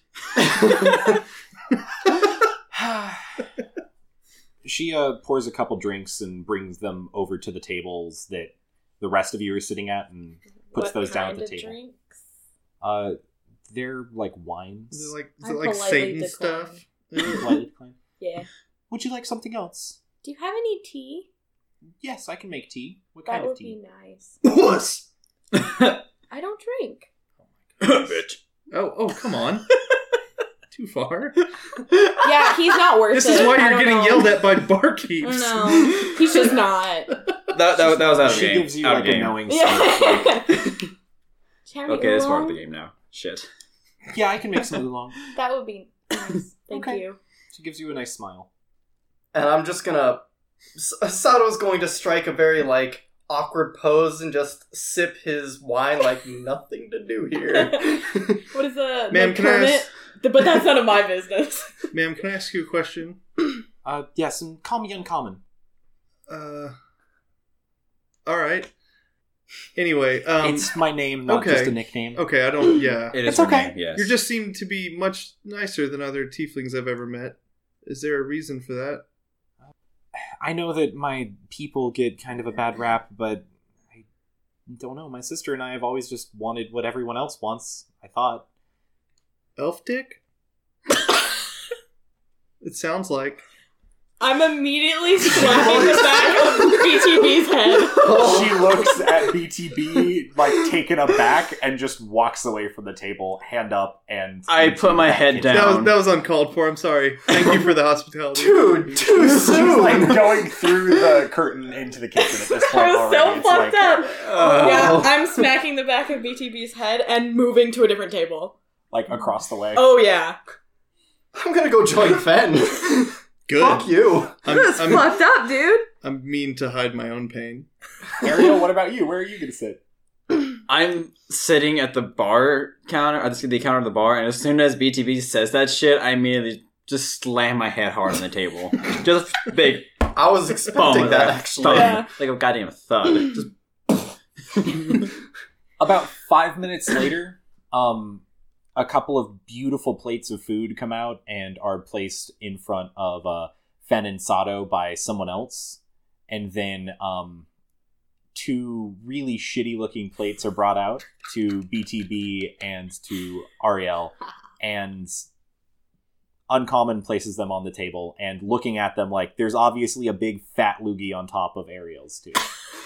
She uh, pours a couple drinks and brings them over to the tables that the rest of you are sitting at and puts What those down at kind the of table. drinks? Uh, they're like wines. Is it like is I it like politely Satan decline. stuff? Lightly declined. Yeah. Would you like something else? Do you have any tea? Yes, I can make tea. What That kind would of tea? be nice. Wuss. I don't drink. Bitch. Oh, oh, come on. Too far. Yeah, he's not worth This it. is why I you're don't getting know. yelled at by barkeeps. No, he's just not. That, that, that was out of She game. gives you out like of a game. knowing smirk. Like, Yeah. Do you have any Okay, it's part of oolong? the game now. Shit. yeah, I can make some oolong. That would be nice. Thank Okay. you. She gives you a nice smile. And I'm just gonna... S- Sato's going to strike a very, like, awkward pose and just sip his wine like nothing to do here. What is the Ma'am, the can I Kermit? ask- The- But that's none of my business. Ma'am, can I ask you a question? Uh, yes, and call me Uncommon. Uh, all right. Anyway, um, It's my name, not okay. just a nickname. okay. I don't. Yeah, It is It's her okay. name, yes. you just seem to be much nicer than other tieflings I've ever met. Is there a reason for that? I know that my people get kind of a bad rap, but I don't know. My sister and I have always just wanted what everyone else wants, I thought. Elf dick? It sounds like. I'm immediately slapping the back of B T B's head. She looks at B T B, like, taken aback, and just walks away from the table, hand up, and... I put my head into- down. That was that was uncalled for. I'm sorry. Thank you for the hospitality. Dude, too She's, soon. like, going through the curtain into the kitchen at this point I was already. so It's fucked like, up. Oh. Yeah, I'm smacking the back of B T B's head and moving to a different table. like, across the way. Oh, yeah. I'm gonna go join Fen. Good. Fuck you. I'm, That's I'm, fucked up, dude. I'm mean to hide my own pain. Ariel, what about you? Where are you going to sit? I'm sitting at the bar counter, or the the counter of the bar, and as soon as B T B says that shit, I immediately just slam my head hard on the table. Just big I was boom. expecting like that a actually. thud. Yeah. Like a goddamn thud. Just About five minutes later, um, a couple of beautiful plates of food come out and are placed in front of uh, Fen and Sato by someone else. And then um, two really shitty-looking plates are brought out to B T B and to Ariel. And Uncommon places them on the table and looking at them like there's obviously a big fat loogie on top of Ariel's, too.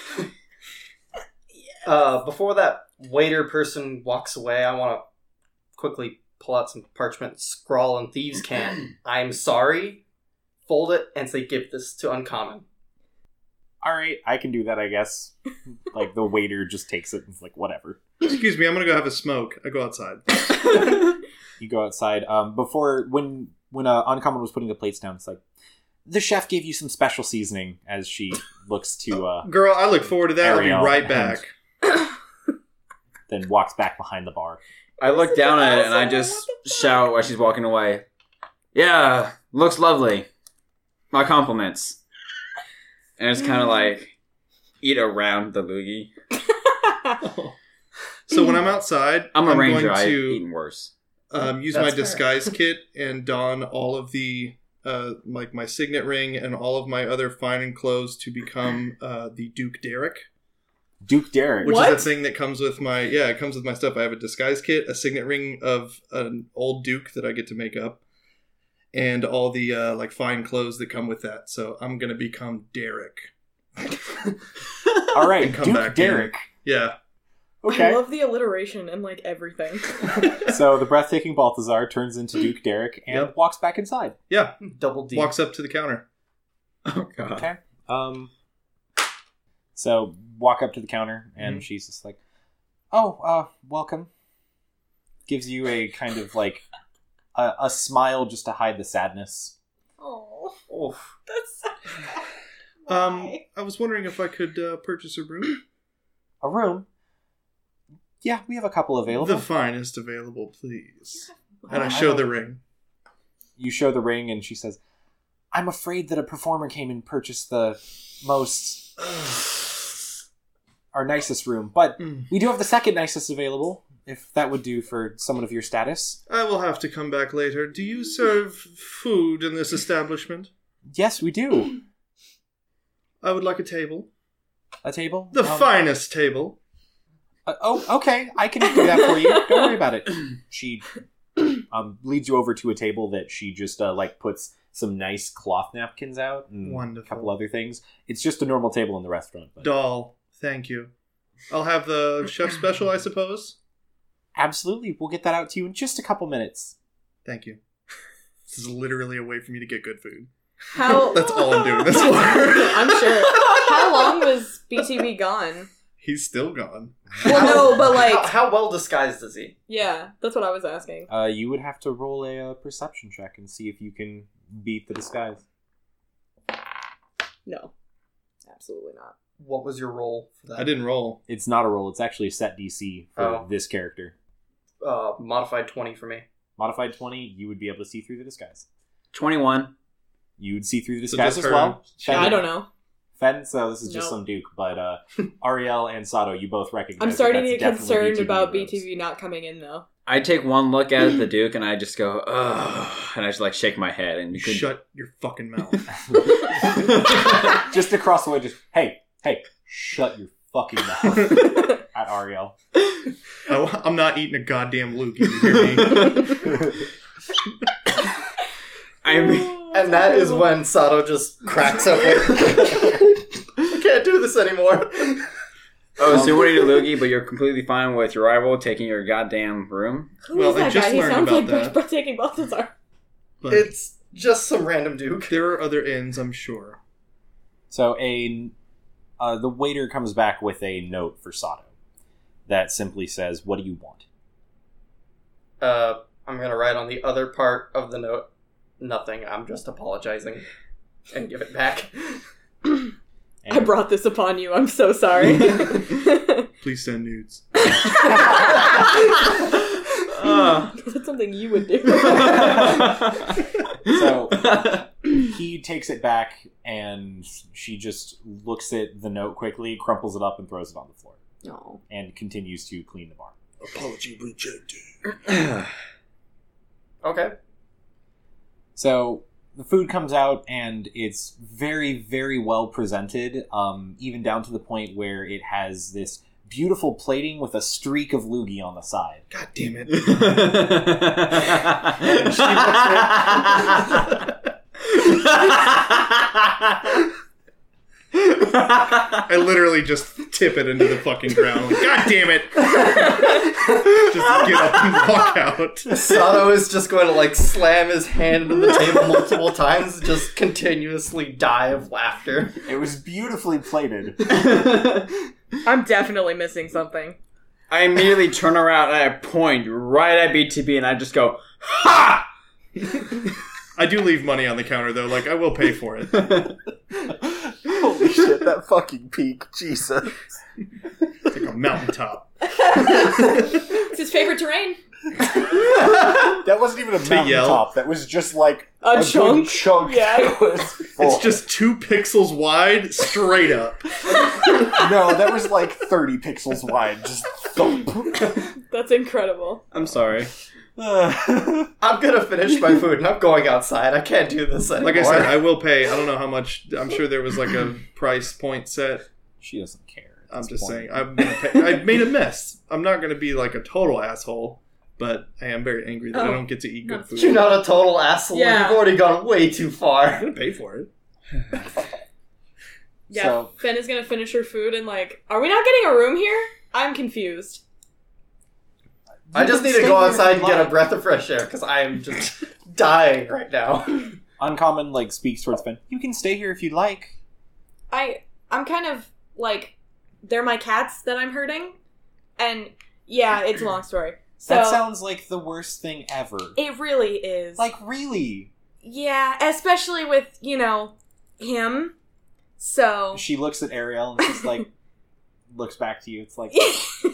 Uh, before that waiter person walks away, I want to quickly pull out some parchment, scrawl in thieves' can. I'm sorry. Fold it and say, "Give this to Uncommon." All right, I can do that, I guess. Like, the waiter just takes it and is like, whatever. Excuse me, I'm gonna go have a smoke. I go outside. You go outside. Um, before, when when uh, Uncommon was putting the plates down, it's like, the chef gave you some special seasoning, as she looks to, uh, Girl, I look forward to that. Ariel, I'll be right and- back. then walks back behind the bar. I look down at it and I just shout while she's walking away. Yeah, looks lovely. My compliments. And it's kind of like eat around the loogie. So when I'm outside, I'm a I'm ranger. going I've to eaten worse. um, use That's my fair. disguise kit and don all of the uh, like my signet ring and all of my other fine clothes to become uh, the Duke Derek, Duke Derek. which What? is a thing that comes with my yeah, it comes with my stuff. I have a disguise kit, a signet ring of an old Duke that I get to make up, and all the uh, like fine clothes that come with that. So I'm gonna become Derek. All right, And come Duke back in. Derek. Yeah. I Okay. love the alliteration and, like, everything. So the breathtaking Balthazar turns into Duke Derek and Yep. walks back inside. Yeah. Double D. Walks up to the counter. Oh, God. Okay. Um. So walk up to the counter, and Mhm. she's just like, "Oh, uh, welcome." Gives you a kind of like a, a smile just to hide the sadness. Oh, Oof. that's so... Um, Why? I was wondering if I could uh, purchase a room. A room. Yeah, we have a couple available. The finest available, please. And I I show don't- the ring. You show the ring, and she says, "I'm afraid that a performer came and purchased the most, our nicest room, but Mm. we do have the second nicest available, if that would do for someone of your status." I will have to come back later. Do you serve food in this establishment? Yes, we do. I would like a table. A table? The Um, finest table. Uh, oh, okay. I can do that for you. Don't worry about it. She um, leads you over to a table that she just uh, like puts some nice cloth napkins out and Wonderful. a couple other things. It's just a normal table in the restaurant. But Doll. Thank you. I'll have the chef special, I suppose. absolutely, we'll get that out to you in just a couple minutes. Thank you. This is literally a way for me to get good food. How... That's all I'm doing this for. I'm sure. How long was B T B gone? He's still gone. Well, no, but, like... How, how well disguised is he? Yeah, that's what I was asking. Uh, you would have to roll a uh, perception check and see if you can beat the disguise. No. Absolutely not. What was your roll for that? I didn't roll. It's not a roll. It's actually a set D C for Oh. this character. Uh, modified twenty for me. Modified twenty, you would be able to see through the disguise. twenty-one. You'd see through the So disguise just as her- well. Yeah, I don't know. Fen, so this is just No. some Duke, but uh, Ariel and Sato, you both recognize. I'm that starting to that's get definitely concerned B T B about robes. B T V not coming in, though. I take one look at the Duke and I just go, ugh, and I just like shake my head and you could Shut your fucking mouth. Just across the way, just hey, hey, shut your fucking mouth at Ariel. I, I'm not eating a goddamn Luke. You hear me? I mean, And that is when Sato just cracks up. Like, I can't do this anymore. oh, so you're winning a loogie, but you're completely fine with your rival taking your goddamn room? Who Well, is that I just guy? He learned sounds about like that. breathtaking Balthazar. But It's just some random Duke. there are other ends, I'm sure. So a uh, the waiter comes back with a note for Sato that simply says, "What do you want?" Uh, I'm gonna write on the other part of the note, nothing. I'm just apologizing, and give it back. And I brought this upon you. I'm so sorry. Please send nudes. Uh. That's something you would do. So he takes it back, and she just looks at the note quickly, crumples it up, and throws it on the floor, No. and continues to clean the bar. Apology rejected. Okay. So the food comes out, and it's very, very well presented, um, even down to the point where it has this beautiful plating with a streak of loogie on the side. God damn it. And she looks I literally just tip it into the fucking ground. Like, God damn it! Just get up and walk out. Sato is just going to like slam his hand into the table multiple times, just continuously die of laughter. It was beautifully plated. I'm definitely missing something. I immediately turn around and I point right at B T B and I just go, ha! I do leave money on the counter though. Like I will pay for it. Holy shit, that fucking peak. Jesus. It's like a mountaintop. It's his favorite terrain. That wasn't even a To yell. mountaintop. That was just like A good chunk? chunk. Yeah. That was full. It's just two pixels wide, straight up. No, that was like thirty pixels wide. Just thump. That's incredible. I'm sorry. I'm gonna finish my food and I'm going outside. I can't do this anymore. Like I said, I will pay. I don't know how much. I'm sure there was like a price point set. She doesn't care. at I'm this just point. saying. I'm gonna pay. I made a mess. I'm not gonna be like a total asshole, but I am very angry that I Oh. don't get to eat good No. food. You're not a total asshole. Yeah. You've already gone way too I'm far. gonna pay for it. Yeah, So- Fen is gonna finish her food and like, are we not getting a room here? I'm confused. I just need to Stay go here outside and get a alive. breath of fresh air because I am just dying right now. Uncommon like speaks towards Ben. You can stay here if you'd like. I I'm kind of like, they're my cats that I'm hurting, and yeah, it's a long story. So That sounds like the worst thing ever. it really is. Like really. yeah, especially with you know him. So She looks at Ariel and just like looks back to you. It's like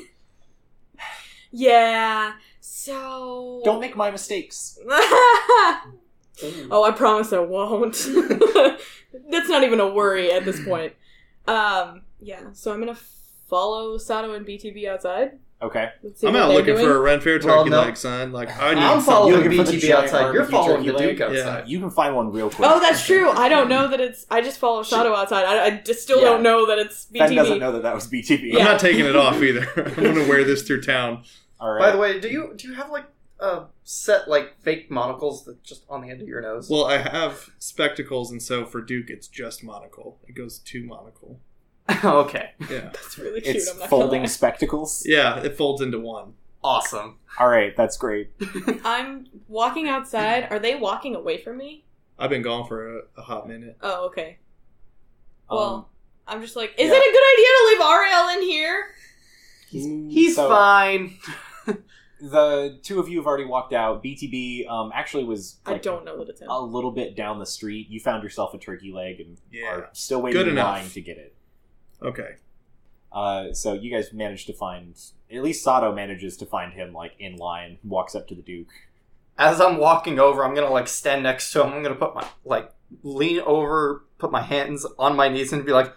yeah. So don't make my mistakes. Oh, I promise I won't. That's not even a worry at this point. Um, yeah, so I'm gonna follow Sato and B T B outside. Okay. Let's see I'm what out they're looking doing. for a Ren Fair Well, turkey no. leg, son. Like I need I'm something. following looking for the B T B giant outside. You're barbecue following the turkey Duke leg? outside. You can find one real quick. Oh, that's true. I don't know that it's. I just follow Sato outside. I, I just still Yeah. don't know that it's B T Ben B. doesn't know that that was B T B. I'm Yeah. not taking it off either. I'm gonna wear this through town. All right. By the way, do you do you have like a set like fake monocles that just on the end of your nose? Well, I have spectacles, and so for Duke, it's just monocle. It goes to monocle. Okay, Yeah, That's really cute. it's I'm not folding gonna spectacles. yeah, it folds into one. awesome. All right, that's great. lie. I'm walking outside. Are they walking away from me? I've been gone for a, a hot minute. Oh, okay. Well, Um, I'm just like, is yeah. it a good idea to leave Ariel in here? He's So- fine. the two of you have already walked out. B T B um, actually was I like, don't know that it's him. a little bit down the street. You found yourself a turkey leg and Yeah. are still waiting Good in enough. line to get it. Okay. Uh, so you guys managed to find, at least Sato manages to find him like in line, walks up to the Duke. As I'm walking over, I'm gonna like stand next to him. I'm gonna put my like lean over, put my hands on my knees, and be like,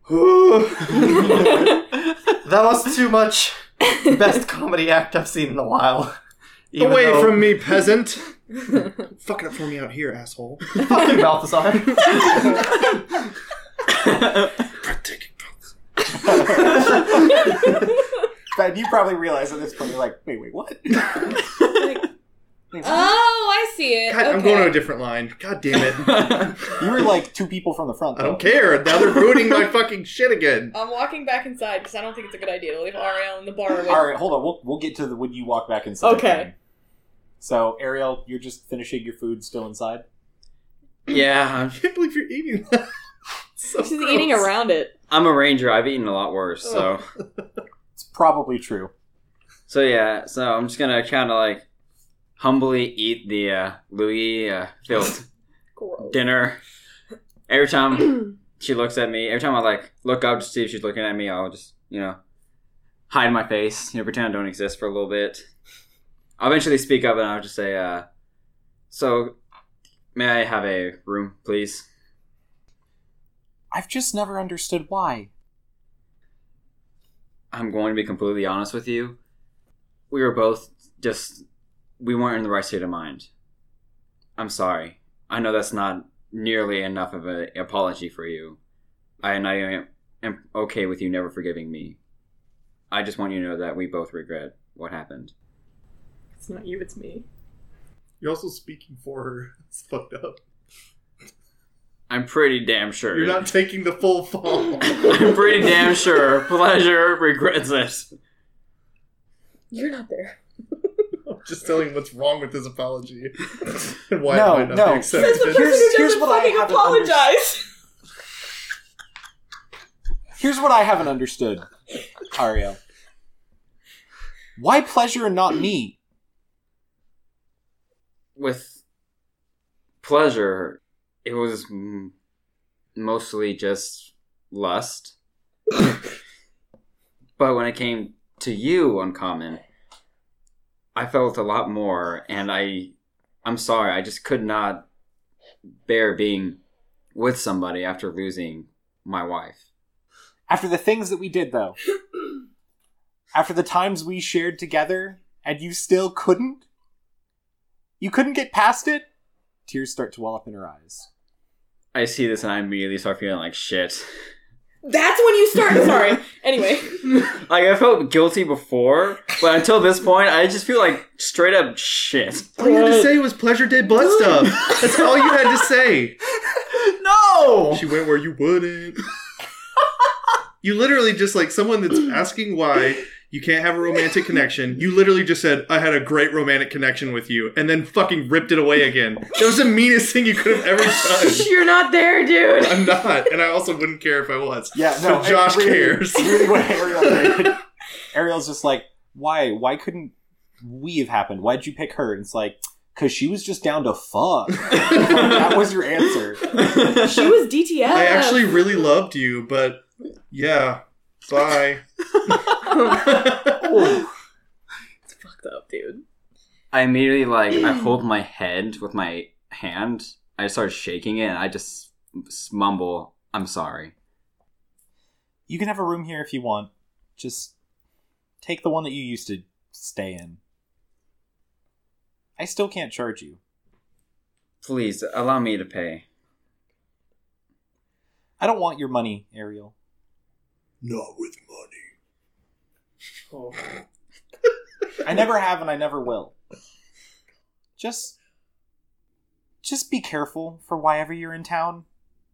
that was too much. Best comedy act I've seen in a while. Even Away though- from me, peasant! Fuck it up for me out here, asshole. Fuck you, Balthazar. Breathtaking. Ben, you probably realize at this point, you're like, wait, wait, what? Like, Wait, what? oh, I see it. God, I'm Okay. going to a different line. God damn it. You were like two people from the front, I though. don't care. Now they're ruining my fucking shit again. I'm walking back inside because I don't think it's a good idea to leave Ariel in the bar with. All right, hold on. We'll, we'll get to the when you walk back inside. Okay. then. So, Ariel, you're just finishing your food still inside? Yeah, I can't believe you're eating that. So She's gross. eating around it. I'm a ranger. I've eaten a lot worse. So, It's probably true. so yeah. So I'm just gonna kind of like humbly eat the uh, Louis uh, filled Gross. dinner. Every time she looks at me, every time I like look up to see if she's looking at me, I'll just you know hide my face, you know, pretend I don't exist for a little bit. I'll eventually speak up and I'll just say, uh, "So, may I have a room, please?" I've just never understood why. I'm going to be completely honest with you. We were both just, we weren't in the right state of mind. I'm sorry. I know that's not nearly enough of an apology for you. I, and I am, am okay with you never forgiving me. I just want you to know that we both regret what happened. It's not you, it's me. You're also speaking for her. It's fucked up. I'm pretty damn sure. You're not taking the full fall. I'm pretty damn sure Pleasure regrets it. You're not there. I'm just telling you what's wrong with his apology. And why No, it might not no. be accepted. Says the person Here's- who here's doesn't what I fucking haven't apologize. Here's what I haven't understood, Ariel. Why Pleasure and not me? With Pleasure, it was m- mostly just lust. But when it came to you, Uncommon, I felt a lot more, and I, I'm sorry, I just could not bear being with somebody after losing my wife. After the things that we did, though. After the times we shared together, and you still couldn't? You couldn't get past it? Tears start to well up in her eyes. I see this and I immediately start feeling like shit. That's when you start. Sorry. Anyway. Like, I felt guilty before, but until this point, I just feel like straight up shit. All you had to say was Pleasure did butt stuff. That's all you had to say. No! She went where you wouldn't. You literally just, like, someone that's asking why you can't have a romantic connection. You literally just said, I had a great romantic connection with you, and then fucking ripped it away again. That was the meanest thing you could have ever done. You're not there, dude. I'm not, and I also wouldn't care if I was. Yeah, no. But Josh really, cares. Really what Ariel did. Ariel's just like, why? Why couldn't we have happened? Why'd you pick her? And it's like, because she was just down to fuck. That was your answer. She was D T F. I actually really loved you, but yeah, bye. It's fucked up, dude. I immediately, like, I hold my head with my hand. I start shaking it, and I just mumble, I'm sorry. You can have a room here if you want. Just take the one that you used to stay in. I still can't charge you. Please, allow me to pay. I don't want your money, Ariel. Not with money. Oh. I never have and I never will. Just... Just be careful for why ever you're in town.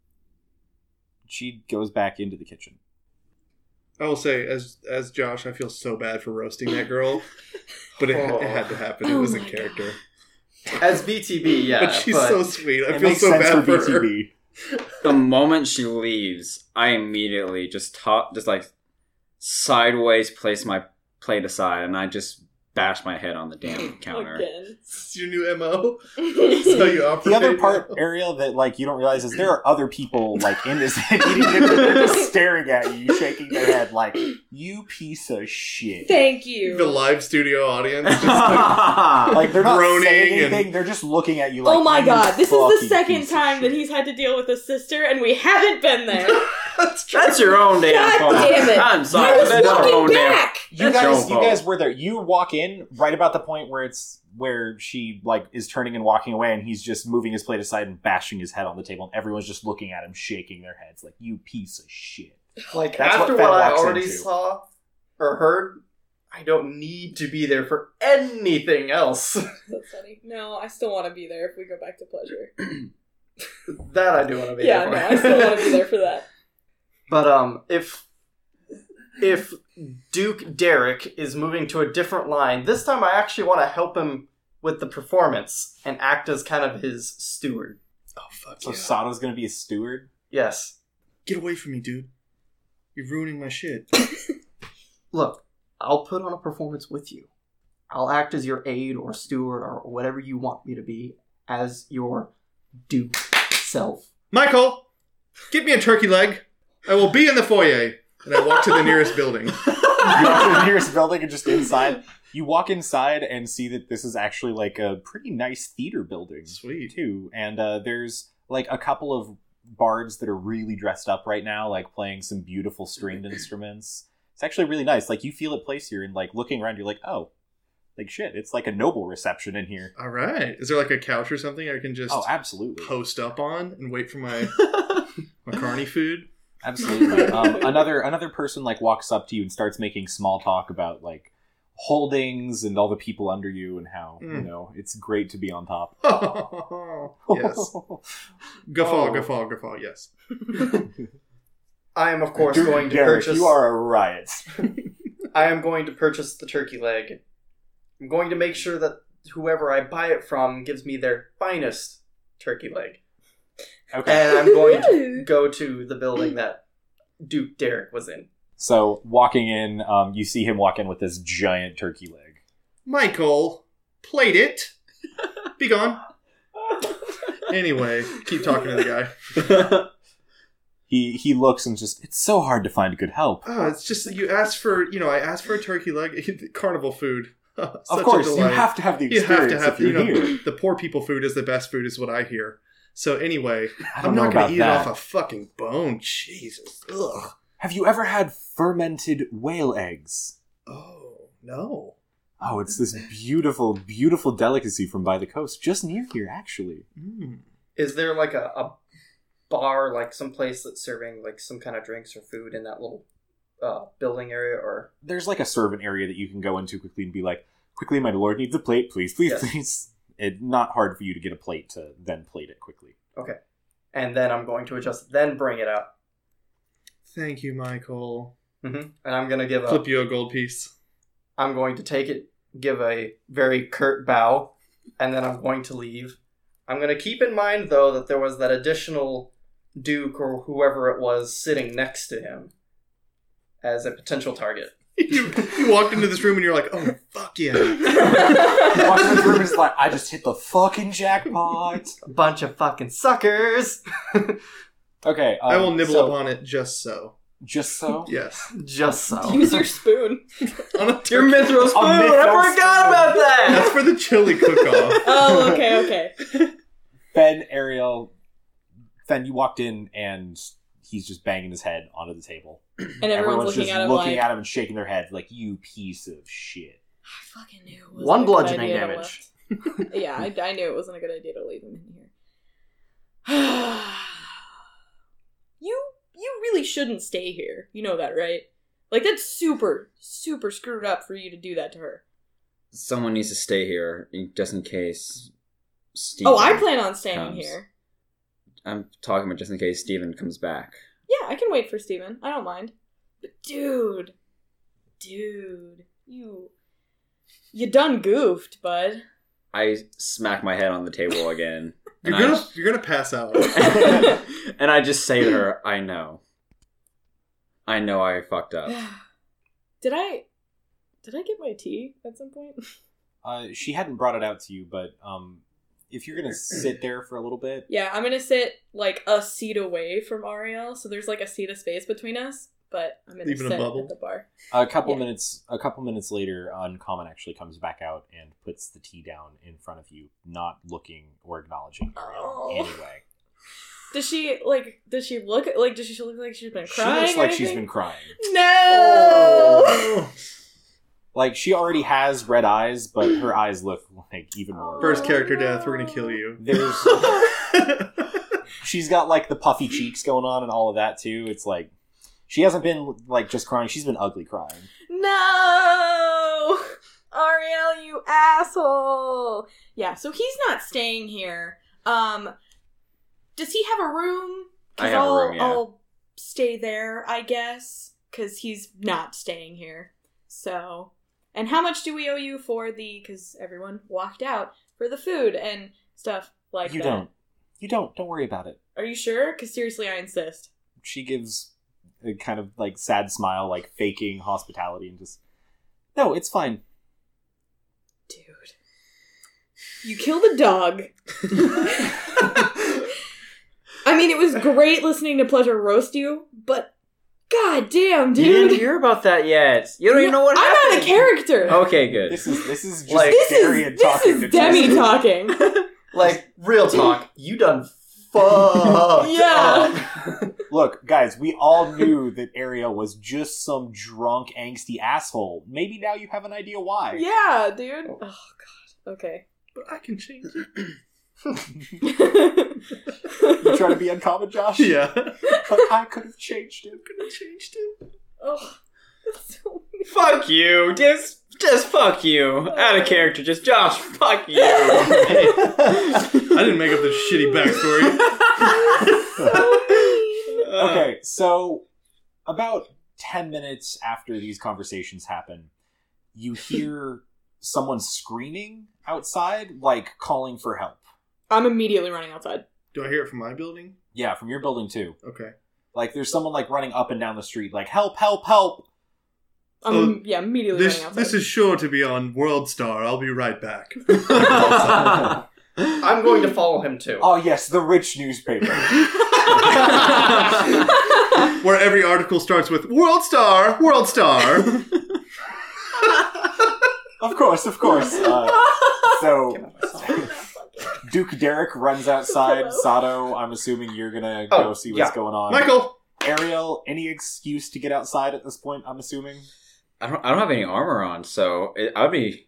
She goes back into the kitchen. I will say, as as Josh, I feel so bad for roasting that girl, but it, it had to happen. It Oh was a my character. As B T B, yeah. but she's so sweet. I It feel makes so sense bad for for, her. B T B. The moment she leaves, I immediately just top, just like sideways place my plate aside, and I just bash my head on the damn counter. Again. It's your new M O. That's how you operate. The other part, now. Ariel, that like you don't realize is there are other people like in this eating dinner. They're just staring at you, shaking their head like, "You piece of shit." Thank you. The live studio audience. Just like, Like they're not groaning saying and- anything. They're just looking at you like, Oh my "You god, this is fucking the second piece of time that shit." he's had to deal with a sister, and we haven't been there. That's true. That's your own damn God fault. damn it. I'm sorry. I was That's your looking own damn. back. You That's your guys, own you fault. guys were there. You walk in right about the point where it's where she like is turning and walking away, and he's just moving his plate aside and bashing his head on the table, and everyone's just looking at him, shaking their heads like, "You piece of shit." Like, That's after what what, Fenn I walks already into. saw or heard, I don't need to be there for anything else. That's funny. No, I still want to be there if we go back to pleasure. That I do want to be Yeah, there no, for. I still want to be there for that. But um, if if Duke Derek is moving to a different line, this time I actually want to help him with the performance and act as kind of his steward. Oh, fuck So yeah. Sato's gonna be a steward. Yes. Get away from me, dude. You're ruining my shit. Look, I'll put on a performance with you. I'll act as your aide or steward or whatever you want me to be as your Duke self. Michael, get me a turkey leg. I will be in the foyer. And I walk to the nearest building. You walk to the nearest building and just inside. You walk inside and see that this is actually like a pretty nice theater building. Sweet. Too. And uh, there's like a couple of bards that are really dressed up right now, like playing some beautiful stringed instruments. It's actually really nice. Like you feel at place here, and like looking around, you're like, oh, like shit, it's like a noble reception in here. All right. Is there like a couch or something I can just Oh, absolutely. post up on and wait for my, my carny food? Absolutely. Um, another another person like walks up to you and starts making small talk about like holdings and all the people under you and how you Mm. know it's great to be on top. Yes. Guffaw, Oh. guffaw, guffaw, yes. I am, of course, Duke going to Derek, purchase. you are a riot. I am going to purchase the turkey leg. I'm going to make sure that whoever I buy it from gives me their finest turkey leg. Okay. And I'm going to go to the building that Duke Derek was in. So walking in, um, you see him walk in with this giant turkey leg. Michael, plate it. Be gone. Anyway, keep talking to the guy. He he looks and just, it's so hard to find good help. Oh, it's just that you asked for, you know, I asked for a turkey leg. Carnival food. Such Of a course, you delight. have to have the You experience have to have, if you're you know, here. the poor people food is the best food, is what I hear. So anyway, I don't I'm know not going about to eat that. it off a fucking bone. Jesus. Ugh. Have you ever had fermented whale eggs? Oh, no. Oh, it's this beautiful, beautiful delicacy from by the coast, just near here, actually. Mm. Is there like a, a bar, like some place that's serving like some kind of drinks or food in that little uh, building area? Or There's like a servant area that you can go into quickly and be like, quickly, my lord needs a plate, please, please, Yes. please. It's not hard for you to get a plate to then plate it quickly. okay, and then I'm going to adjust, then bring it out, Thank you, Michael. mm-hmm. and I'm gonna give a. Flip you a gold piece. I'm going to take it, give a very curt bow, and then I'm going to leave. I'm going to keep in mind, though, that there was that additional Duke or whoever it was sitting next to him as a potential target. you, you walked into this room and you're like, oh, fuck yeah. He walks into the room and is like, I just hit the fucking jackpot. A bunch of fucking suckers! Okay. Um, I will nibble so, upon it just so. Just so? Yes. Just so. Use your spoon. On a Your turkey. mithril spoon! I mithril forgot spoon. about that! That's for the chili cook-off. Oh, okay, okay. Fen, Ariel, Fen, you walked in and he's just banging his head onto the table. And everyone's looking just at him looking like, at him and shaking their heads like, you piece of shit. I fucking knew it wasn't One a good bludgeoning idea to damage. lift. Yeah, I, I knew it wasn't a good idea to leave him in here. you you really shouldn't stay here. You know that, right? Like, that's super, super screwed up for you to do that to her. Someone needs to stay here, just in case Steven Oh, I plan on staying comes. here. I'm talking about just in case Steven comes back. Yeah, I can wait for Steven. I don't mind. But dude, dude, you, you done goofed, bud. I smack my head on the table again. You're and, gonna, you're gonna pass out. I, and I just say to her, I know. I know I fucked up. Did I, Did I get my tea at some point? Uh, she hadn't brought it out to you, but um, if you're gonna sit there for a little bit, Yeah, I'm gonna sit like a seat away from Ariel, so there's like a seat of space between us. But I'm gonna Even a sit bubble? at the bar. a couple Yeah. minutes, a couple minutes later, Uncommon actually comes back out and puts the tea down in front of you, not looking or acknowledging Ariel Oh. in any way. Does she like? Does she look like? Does she look like she's been She crying? looks or like she's anything? been crying. No. Oh. Like she already has red eyes, but her eyes look like even more. First Oh, character no. death. We're gonna kill you. There's, she's got like the puffy cheeks going on and all of that too. It's like she hasn't been like just crying; she's been ugly crying. No, Ariel, you asshole. Yeah, so he's not staying here. Um, does he have a room? 'Cause I have a I'll, room, yeah. I'll stay there, I guess, because he's not staying here. So, and how much do we owe you for the? Because everyone walked out for the food and stuff like You that. don't. You don't. Don't worry about it. Are you sure? Because seriously, I insist. She gives a kind of like sad smile, like faking hospitality, and just no, it's fine. Dude, you killed a dog. I mean, it was great listening to Pleasure roast you, but god damn, dude. You didn't hear about that yet. You don't even know what I'm happened. not a character. Okay, good. This is this is just Like, this Darian is this talking to is Demi Tristan. talking. Like, real talk, you done fucked Yeah. up. Look, guys, we all knew that Ariel was just some drunk, angsty asshole. Maybe now you have an idea why. Yeah, dude. Oh god. Okay. But I can change it. You trying to be uncommon, Josh? Yeah. But I could have changed him. Could have changed it. Oh, that's so weird. Fuck you. Just, just fuck you. Out of character. Just Josh. Fuck you. I didn't make up this shitty backstory. So mean. Uh, Okay, so about ten minutes after these conversations happen, you hear someone screaming outside, like calling for help. I'm immediately running outside. Do I hear it from my building? Yeah, from your building too. Okay. Like there's someone like running up and down the street, like help, help, help. I'm Oh, yeah, immediately This running outside. this is sure to be on World Star. I'll be right back. I'm going to follow him too. Oh yes, the rich newspaper. Where every article starts with World Star, World Star. Of course, of course. Uh, so Hello. Duke Derek runs outside. Hello. Sato, I'm assuming you're gonna go Oh, see what's yeah. going on. Michael. Ariel, any excuse to get outside at this point? I'm assuming. I don't. I don't have any armor on, so it, I'd be.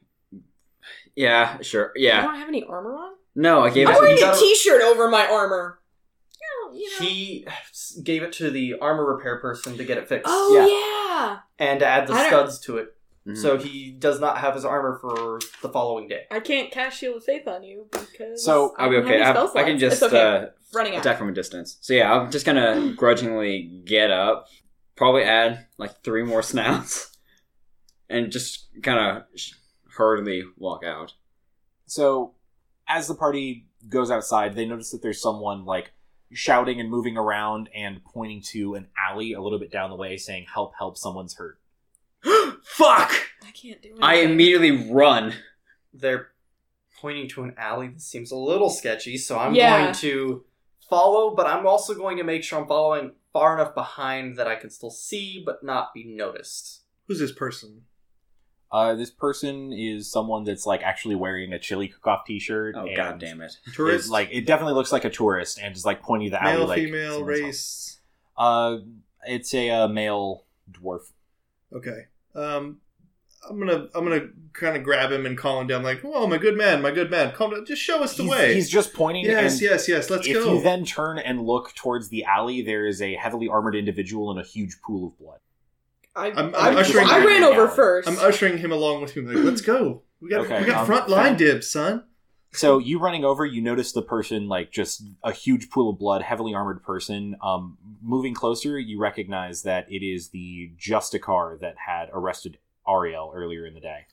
Yeah, sure. You Yeah. don't have any armor on? No, I gave I'm it. wearing you a gotta- t-shirt over my armor. Yeah, you know. He gave it to the armor repair person to get it fixed. Oh yeah. And to add the I don't- studs to it. Mhm. So he does not have his armor for the following day. I can't cast Shield of Faith on you because So, I I'll be don't have okay. any I, spell I can slots. just It's okay. uh, running out. attack from a distance. So yeah, I'm just gonna grudgingly get up, probably add like three more snouts, and just kind of hurriedly walk out. So, as the party goes outside, they notice that there's someone like shouting and moving around and pointing to an alley a little bit down the way, saying, "Help! Help! Someone's hurt." Fuck! I can't do anything. I immediately run. They're pointing to an alley that seems a little sketchy, so I'm Yeah. going to follow, but I'm also going to make sure I'm following far enough behind that I can still see but not be noticed. Who's this person? Uh, this person is someone that's like actually wearing a chili cook-off T-shirt. Oh and god damn it! Tourist? is, like it definitely looks like a tourist, and is like pointing the alley. Male, like female, someone's home. race. Uh, it's a uh, male dwarf. Okay. Um, I'm gonna I'm gonna kind of grab him and call him down. Like, oh my good man, my good man, calm down. Just show us the He's, way. he's just pointing. yes, and yes, yes. Let's if go. you then turn and look towards the alley, there is a heavily armored individual in a huge pool of blood. I, I'm- I, I'm ushering I him ran down. over first. I'm ushering him along with him. Like, let's go. We got Okay, we got um, front line dibs, son. So you running over, you notice the person, like just a huge pool of blood, heavily armored person. Um, moving closer, you recognize that it is the Justicar that had arrested Ariel earlier in the day.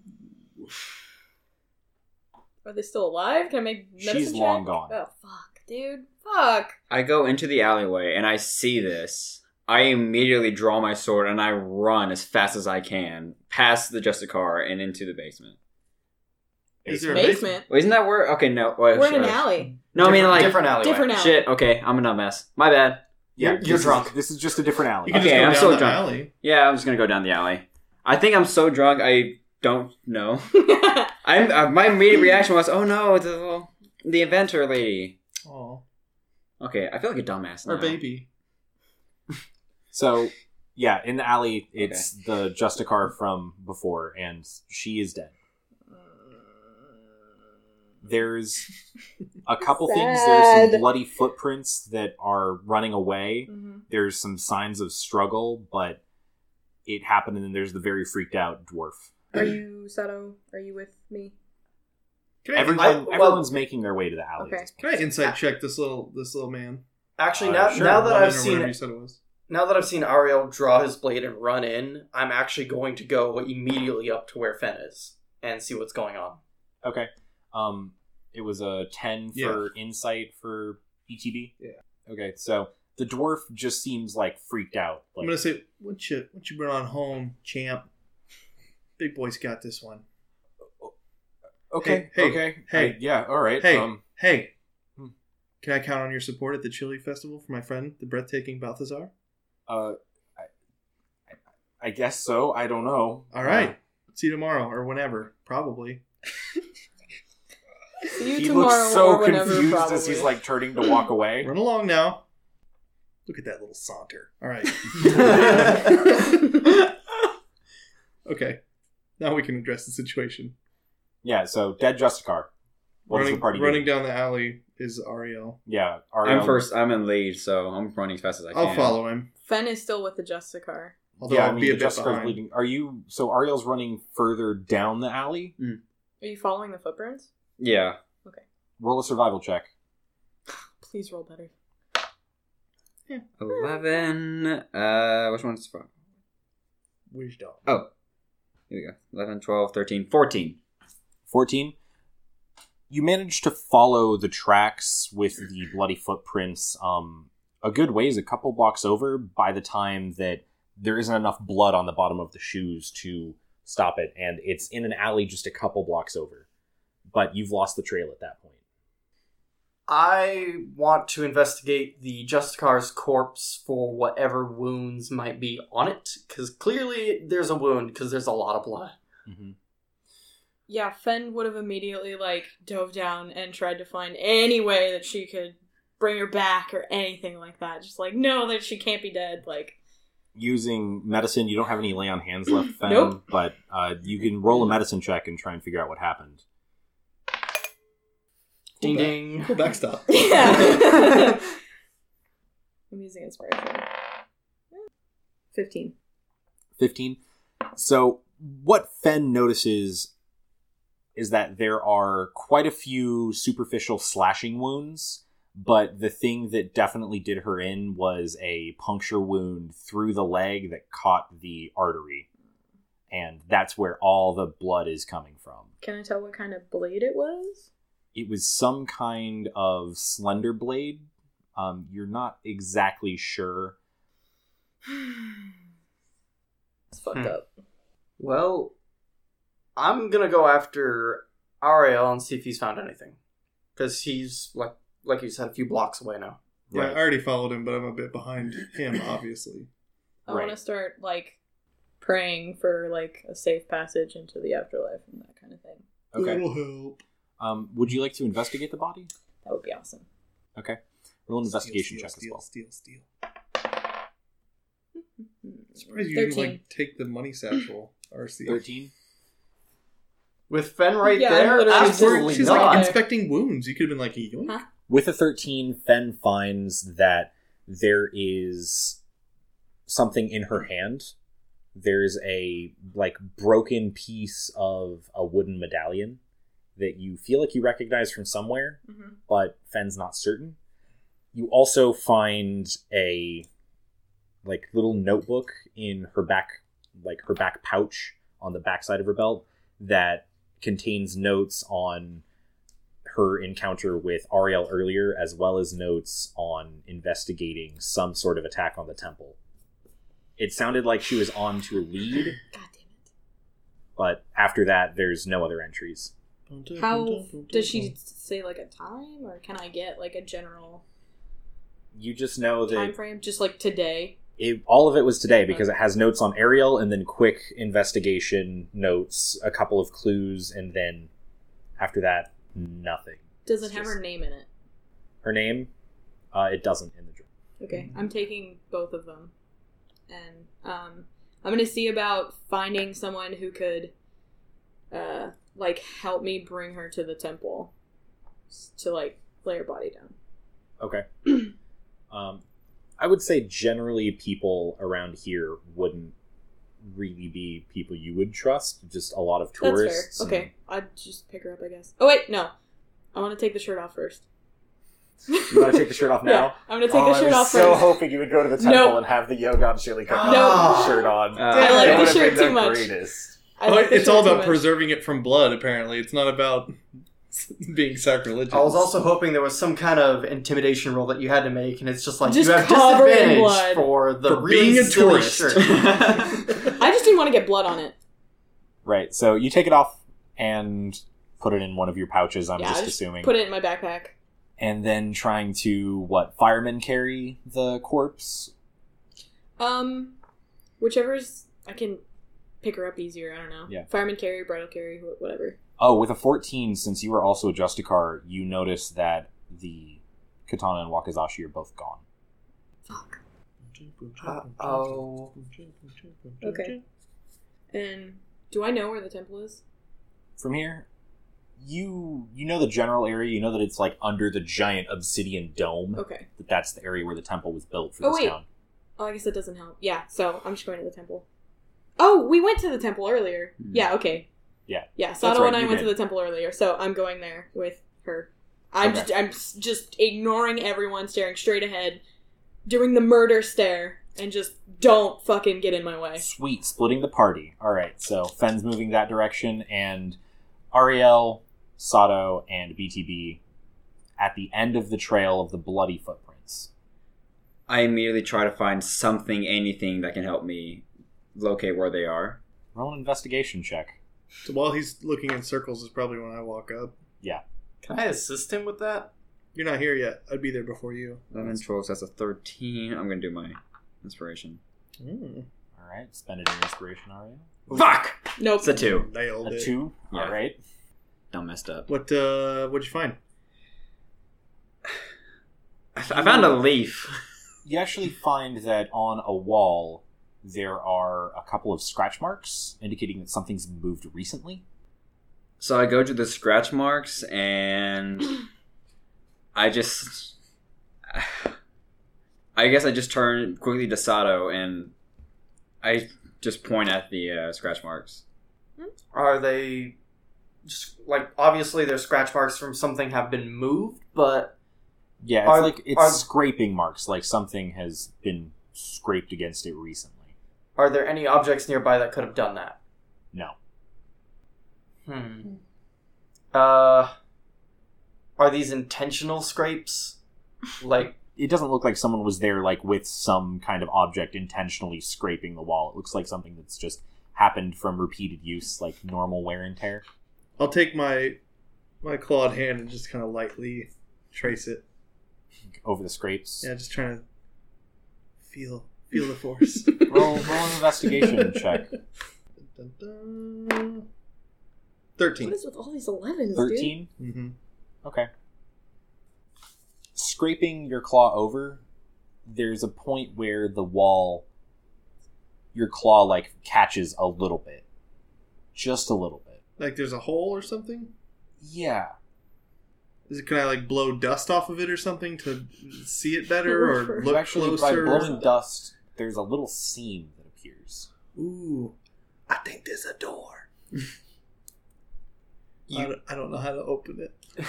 Are they still alive? Can I make medicine She's long check? gone. Oh fuck, dude. Fuck. I go into the alleyway and I see this. I immediately draw my sword and I run as fast as I can past the Justicar and into the basement. Is there a Basement. Wait, isn't that where? Okay, no. Wait, We're in an sorry. alley. No, I mean like different alleyway. Different alley. shit. Okay, I'm a dumbass. My bad. Yeah, You're- you're this drunk. Is, this is just a different alley. You can Okay, just go I'm down so the drunk. alley. Yeah, I'm just gonna go down the alley. I think I'm so drunk I don't know. I'm uh, my immediate reaction was, "Oh no, the the inventor lady." Oh, Okay, I feel like a dumbass now. our baby. So, yeah, in the alley, it's the Justicar from before, and she is dead. There's a couple things. There's Sad. some bloody footprints that are running away. Mhm. There's some signs of struggle, but it happened, and then there's the very freaked out dwarf. Are you, Sato? Are you with me? Can I, Everyone, I- well- everyone's making their way to the alley. Okay. at this can point. I insight check this little this little man? Actually, Uh, now sure, now that Woman I've or seen whatever you said it was. now that I've seen Ariel draw his blade and run in, I'm actually going to go immediately up to where Fen is and see what's going on. Okay. Um, it was a ten for insight for E T B. Yeah. Okay, so the dwarf just seems like freaked out. I'm Like, gonna say, "What you what you bring on home, champ? Big boy's got this one." okay, hey, okay, hey. I- yeah, all right. Hey, Um, hey, Hmm. can I count on your support at the Chili Festival for my friend, the breathtaking Balthazar? uh, I, I- I guess so. I don't know. All right, see you tomorrow or whenever, probably. See you He tomorrow looks so or whenever, confused probably. as he's like turning to walk away. Run along now. Look at that little saunter. All right. Okay, now we can address the situation. Yeah. So dead Justicar. What does running the party do? running down the alley is Ariel. Yeah. Ariel, I'm first. I'm in lead, so I'm running as fast as I can. I'll follow him. Fen is still with the Justicar. Although Yeah, I I'll mean, be a the bit Justicar's behind. bleeding. Are you? So Ariel's running further down the alley. Are you following the footprints? Yeah. Roll a survival check. Please roll better. Eleven. Uh, which one's for? Wisdom. Oh, here we go. Eleven, twelve, thirteen, fourteen. fourteen. You manage to follow the tracks with the bloody footprints um, a good ways, a couple blocks over, by the time that there isn't enough blood on the bottom of the shoes to stop it, and it's in an alley just a couple blocks over. But you've lost the trail at that point. I want to investigate the Justicar's corpse for whatever wounds might be on it, because clearly there's a wound, because there's a lot of blood. Mm-hmm. Yeah, Fen would have immediately, like, dove down and tried to find any way that she could bring her back or anything like that. Just like, no, that she can't be dead. Like, Using medicine, you don't have any lay on hands left, Fen, Nope. but uh, you can roll a medicine check and try and figure out what happened. Ding back- ding. Cool backstop. yeah. I'm using inspiration. fifteen. fifteen. So what Fen notices is that there are quite a few superficial slashing wounds, but the thing that definitely did her in was a puncture wound through the leg that caught the artery. And that's where all the blood is coming from. Can I tell what kind of blade it was? It was some kind of slender blade. Um, you're not exactly sure. It's fucked Hmm. up. Well, I'm gonna go after Ariel and see if he's found anything, because he's like like you said, a few blocks away now. Yeah, Right. I already followed him, but I'm a bit behind him, obviously. I Right. want to start, like, praying for, like, a safe passage into the afterlife and that kind of thing. Okay. That'll help. Um, would you like to investigate the body? That would be awesome. Okay. Roll an investigation Steal, check steal, as well. Steal, steal, Surprised you didn't like take the money satchel, R C. thirteen. With Fen right Yeah, I'm there, literally just- absolutely She's not. like inspecting wounds. You could have been like, yoink. Huh? With a thirteen, Fen finds that there is something in her hand. There's a, like, broken piece of a wooden medallion that you feel like you recognize from somewhere, Mm-hmm. but Fen's not certain. You also find a, like, little notebook in her back, like, her back pouch on the backside of her belt that contains notes on her encounter with Ariel earlier, as well as notes on investigating some sort of attack on the temple It sounded like she was on to a lead, God damn it. but after that, there's no other entries. How does she say like a time, or can I get like a general You just know time that frame? Just like today. it, all of it was today because it has notes on Ariel and then quick investigation notes, a couple of clues, and then after that, nothing. Does it It's have just- her name in it? Her name? Uh, it doesn't in the journal. Okay, I'm taking both of them, and um, I'm gonna see about finding someone who could, uh, like help me bring her to the temple, s- to like lay her body down. Okay. um, I would say generally people around here wouldn't really be people you would trust. Just a lot of tourists. That's fair. Okay, I'd just pick her up, I guess. Oh wait, no, I want to take the shirt off first. You want to take the shirt off now? Yeah, I'm gonna take oh, the shirt I was off so first. hoping you would go to the temple Nope. and have the Yogon Chili Cook Nope. shirt on. Uh, I like That the would have shirt been too the much. greatest. I like the It's shirt all too about much. preserving it from blood, apparently. It's not about being sacrilegious. I was also hoping there was some kind of intimidation roll that you had to make, and it's just like Just you have covered in disadvantage blood. for the For really being a silly tourist. shirt. I just didn't want to get blood on it. Right, so you take it off and put it in one of your pouches, I'm Yeah, just I just assuming. Put it in my backpack. And then trying to, what, firemen carry the corpse? Um, whichever's I can pick her up easier. I don't know. Yeah. Fireman carry, bridal carry, wh- whatever. Oh, with a fourteen, since you were also a Justicar, you notice that the Katana and Wakizashi are both gone. Fuck. Uh-oh. Okay. And do I know where the temple is? From here, you you know the general area. You know that it's like under the giant obsidian dome. Okay. That that's the area where the temple was built for Oh, this wait. town. Oh, I guess that doesn't help. Yeah. So I'm just going to the temple. Oh, we went to the temple earlier. Hmm. Yeah. Okay. Yeah. Yeah. That's Sato right, and I you went did. to the temple earlier, so I'm going there with her. I'm Okay. just I'm s- just ignoring everyone, staring straight ahead, doing the murder stare, and just don't fucking get in my way. Sweet, splitting the party. All right, so Fen's moving that direction, and Ariel, Sato, and B T B at the end of the trail of the bloody footprints. I immediately try to find something, anything that can help me locate where they are. Roll an investigation check. So while he's looking in circles is probably when I walk up. Can I assist him with that? You're not here yet. I'd be there before you. eleven, twelve, so that's a thirteen. I'm going to do my inspiration. Mm. All right, spend it in inspiration, Ariel. Fuck! Nope. It's a two. Nailed A it. two. Yeah. All right. Done messed up. What, uh, what'd you find? I f- I found a leaf. You actually find that on a wall there are a couple of scratch marks indicating that something's moved recently. So I go to the scratch marks and I just. I guess I just turn quickly to Sato and I just point at the uh, scratch marks. Are they just like obviously they're scratch marks from something have been moved, but Yeah, it's Are- like it's are- scraping marks, like something has been scraped against it recently. are there any objects nearby that could have done that? No. Hmm. Uh, are these intentional scrapes? Like, It doesn't look like someone was there like with some kind of object intentionally scraping the wall. It looks like something that's just happened from repeated use, like normal wear and tear. I'll take my my clawed hand and just kind of lightly trace it. Over the scrapes. Yeah, just trying to feel feel the force. Roll, roll an investigation check. Dun, dun, dun. What Thirteen. is with all these elevens, dude? Thirteen. Mm-hmm. Okay. Scraping your claw over, there's a point where the wall, your claw like catches a little bit, just a little bit. Like there's a hole or something. Yeah. Is it? Can I like blow dust off of it or something to see it better or Sure. look Actually, closer? by blowing dust, there's a little seam that appears. Ooh, I think there's a door. I, don't, I don't know how to open it.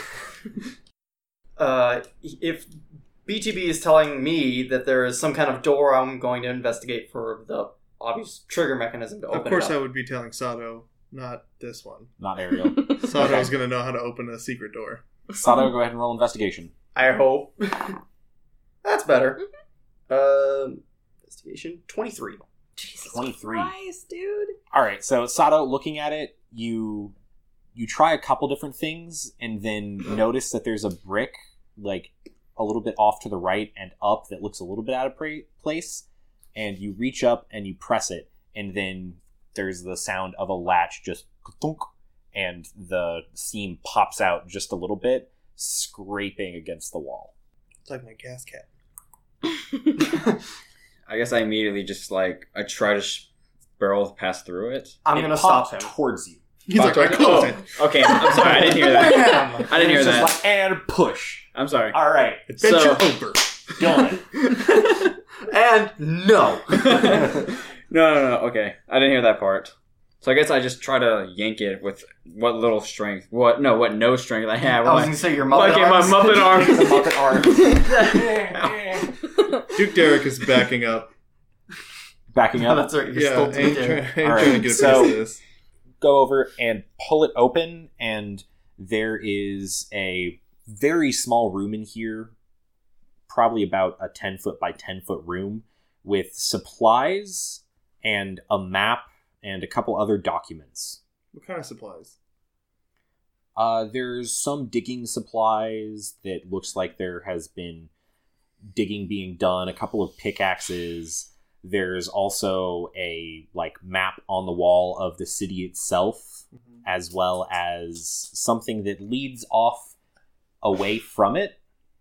uh, if B T B is telling me that there is some kind of door, I'm going to investigate for the obvious trigger mechanism to open Of course, it I up. would be telling Sato, not this one. Not Ariel. Sato's going to know how to open a secret door. Sato, go ahead and roll investigation. I hope. That's better. Um, investigation twenty-three. Jesus twenty-three. Christ, dude. All right, so Sato, looking at it, you you try a couple different things and then notice that there's a brick like a little bit off to the right and up that looks a little bit out of pra- place, and you reach up and you press it, and then there's the sound of a latch just thunk, and the seam pops out just a little bit, scraping against the wall. It's like my gas cap. I guess I immediately just like I try to sh- barrel past through it. I'm It gonna stop popped him. towar's you. He's like, I Oh, closed it. okay. I'm sorry. I didn't hear that. Bam! I didn't hear It's just that. like, and push. I'm sorry. All right, Adventure So- over. done. And no. no, no, no. Okay, I didn't hear that part. So I guess I just try to yank it with what little strength. What? No, what? No strength I have. I was What- gonna say your Muppet Okay, arms. my Muppet arms. The Muppet arms. Duke Derrick is backing up. Backing Oh, up. that's right. You're Yeah, still I ain't, Duke try- I Derrick. ain't All trying to right, get a so- piece of this. Go over and pull it open, and there is a very small room in here, probably about a ten foot by ten foot room, with supplies and a map and a couple other documents. What kind of supplies? Uh, there's some digging supplies that looks like there has been digging being done, a couple of pickaxes. There's also a like map on the wall of the city itself, Mm-hmm. as well as something that leads off away from it,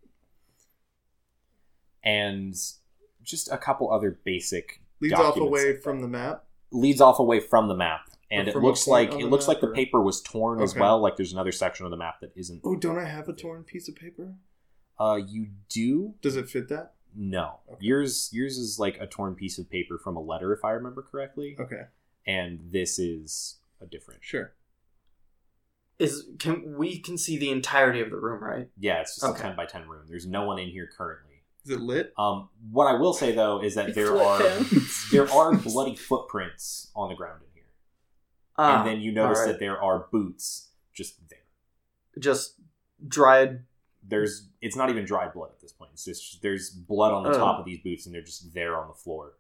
and just a couple other basic Leads off documents away like from that. the map. leads off away from the map, and Or it from a looks point like on it the looks like map, the or- paper was torn as Okay. well. Like there's another section of the map that isn't. Oh, don't I have a torn piece of paper? Uh, you do. Does it fit that? No, Okay. yours yours is like a torn piece of paper from a letter, if I remember correctly, Okay, and this is a different. sure. Is can we can see the entirety of the room, right? Yeah, it's just Okay. a ten by ten room. There's no one in here currently. Is it lit? Um, what I will say though is that there Flip are him. there are bloody footprints on the ground in here, Ah, and then you notice alright. that there are boots just there. just dried. There's it's not even dried blood at this point. It's just there's blood on the Oh. top of these boots, and they're just there on the floor.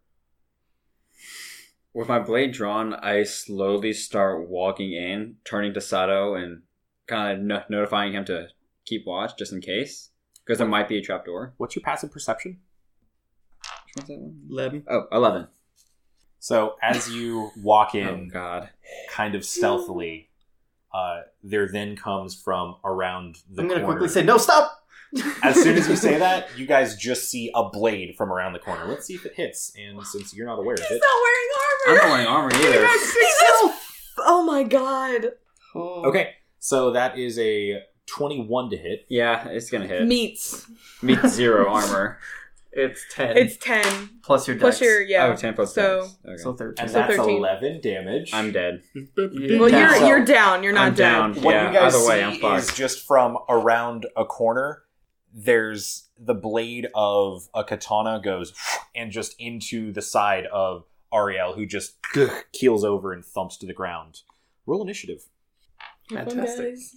With my blade drawn, I slowly start walking in, turning to Sato and kind of no- notifying him to keep watch just in case, because there might be a trapdoor. What's your passive perception? Which one's that one? Eleven. Oh, eleven. So as you walk Oh in, God. kind of stealthily, uh, there then comes from around the I'm gonna corner. quickly say no. Stop. As soon as you say that, you guys just see a blade from around the corner. Let's see if it hits. And since you're not aware of He's it, not wearing I'm armor. not wearing armor either. He's just- oh my god. okay. So that is a twenty-one to hit. Yeah, it's gonna hit. Meats. Meet zero armor. It's ten. It's ten. plus your Plus dex. your, yeah. Oh, ten plus So, dex. Okay. So thirteen. And So that's thirteen. eleven damage. I'm dead. well, Yeah. you're So- you're down. You're not I'm dead. down. What Yeah, you guys either way, see I'm is fucked. just from around a corner, there's the blade of a katana goes and just into the side of Ariel, who just keels over and thumps to the ground. Roll initiative. Have fun, Fantastic. guys.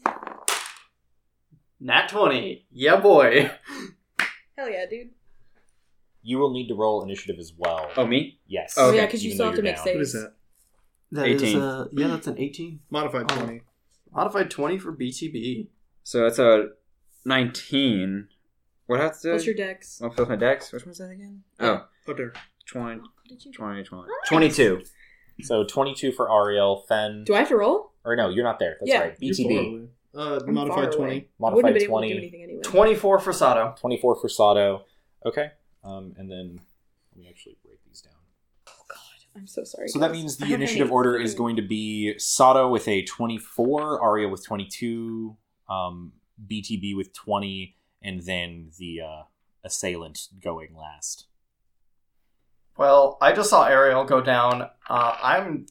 Nat twenty. Yeah, boy. Hell yeah, dude. You will need to roll initiative as well. Oh, me? Yes. Oh, Oh, yeah, okay. because you Even still though have to you're make down. saves. What is that? That is, eighteen. uh, yeah, that's an eighteen. Modified Oh. twenty. Modified twenty for B T B. So that's a nineteen. What has to do? Plus your dex. Oh, plus my dex. Which one's that again? Oh, Oh, there. twenty, What did you do? twenty, twenty. Nice. twenty-two. So twenty-two for Ariel, Fen. Do I have to roll? Or no, you're not there. That's Yeah. right. You're B T B. far away. Uh, I'm modified far away. twenty. I wouldn't Modified have been able to do twenty. anything anyway. Twenty-four for Sato. twenty-four for Sato. Okay. Um, and then let me actually break these down. I'm so sorry. So that guys. means I the don't have initiative any order is food. going to be Sato with a twenty-four, Arya with twenty-two, um, B T B with twenty, and then the uh, assailant going last. Well, I just saw Ariel go down. Uh, I'm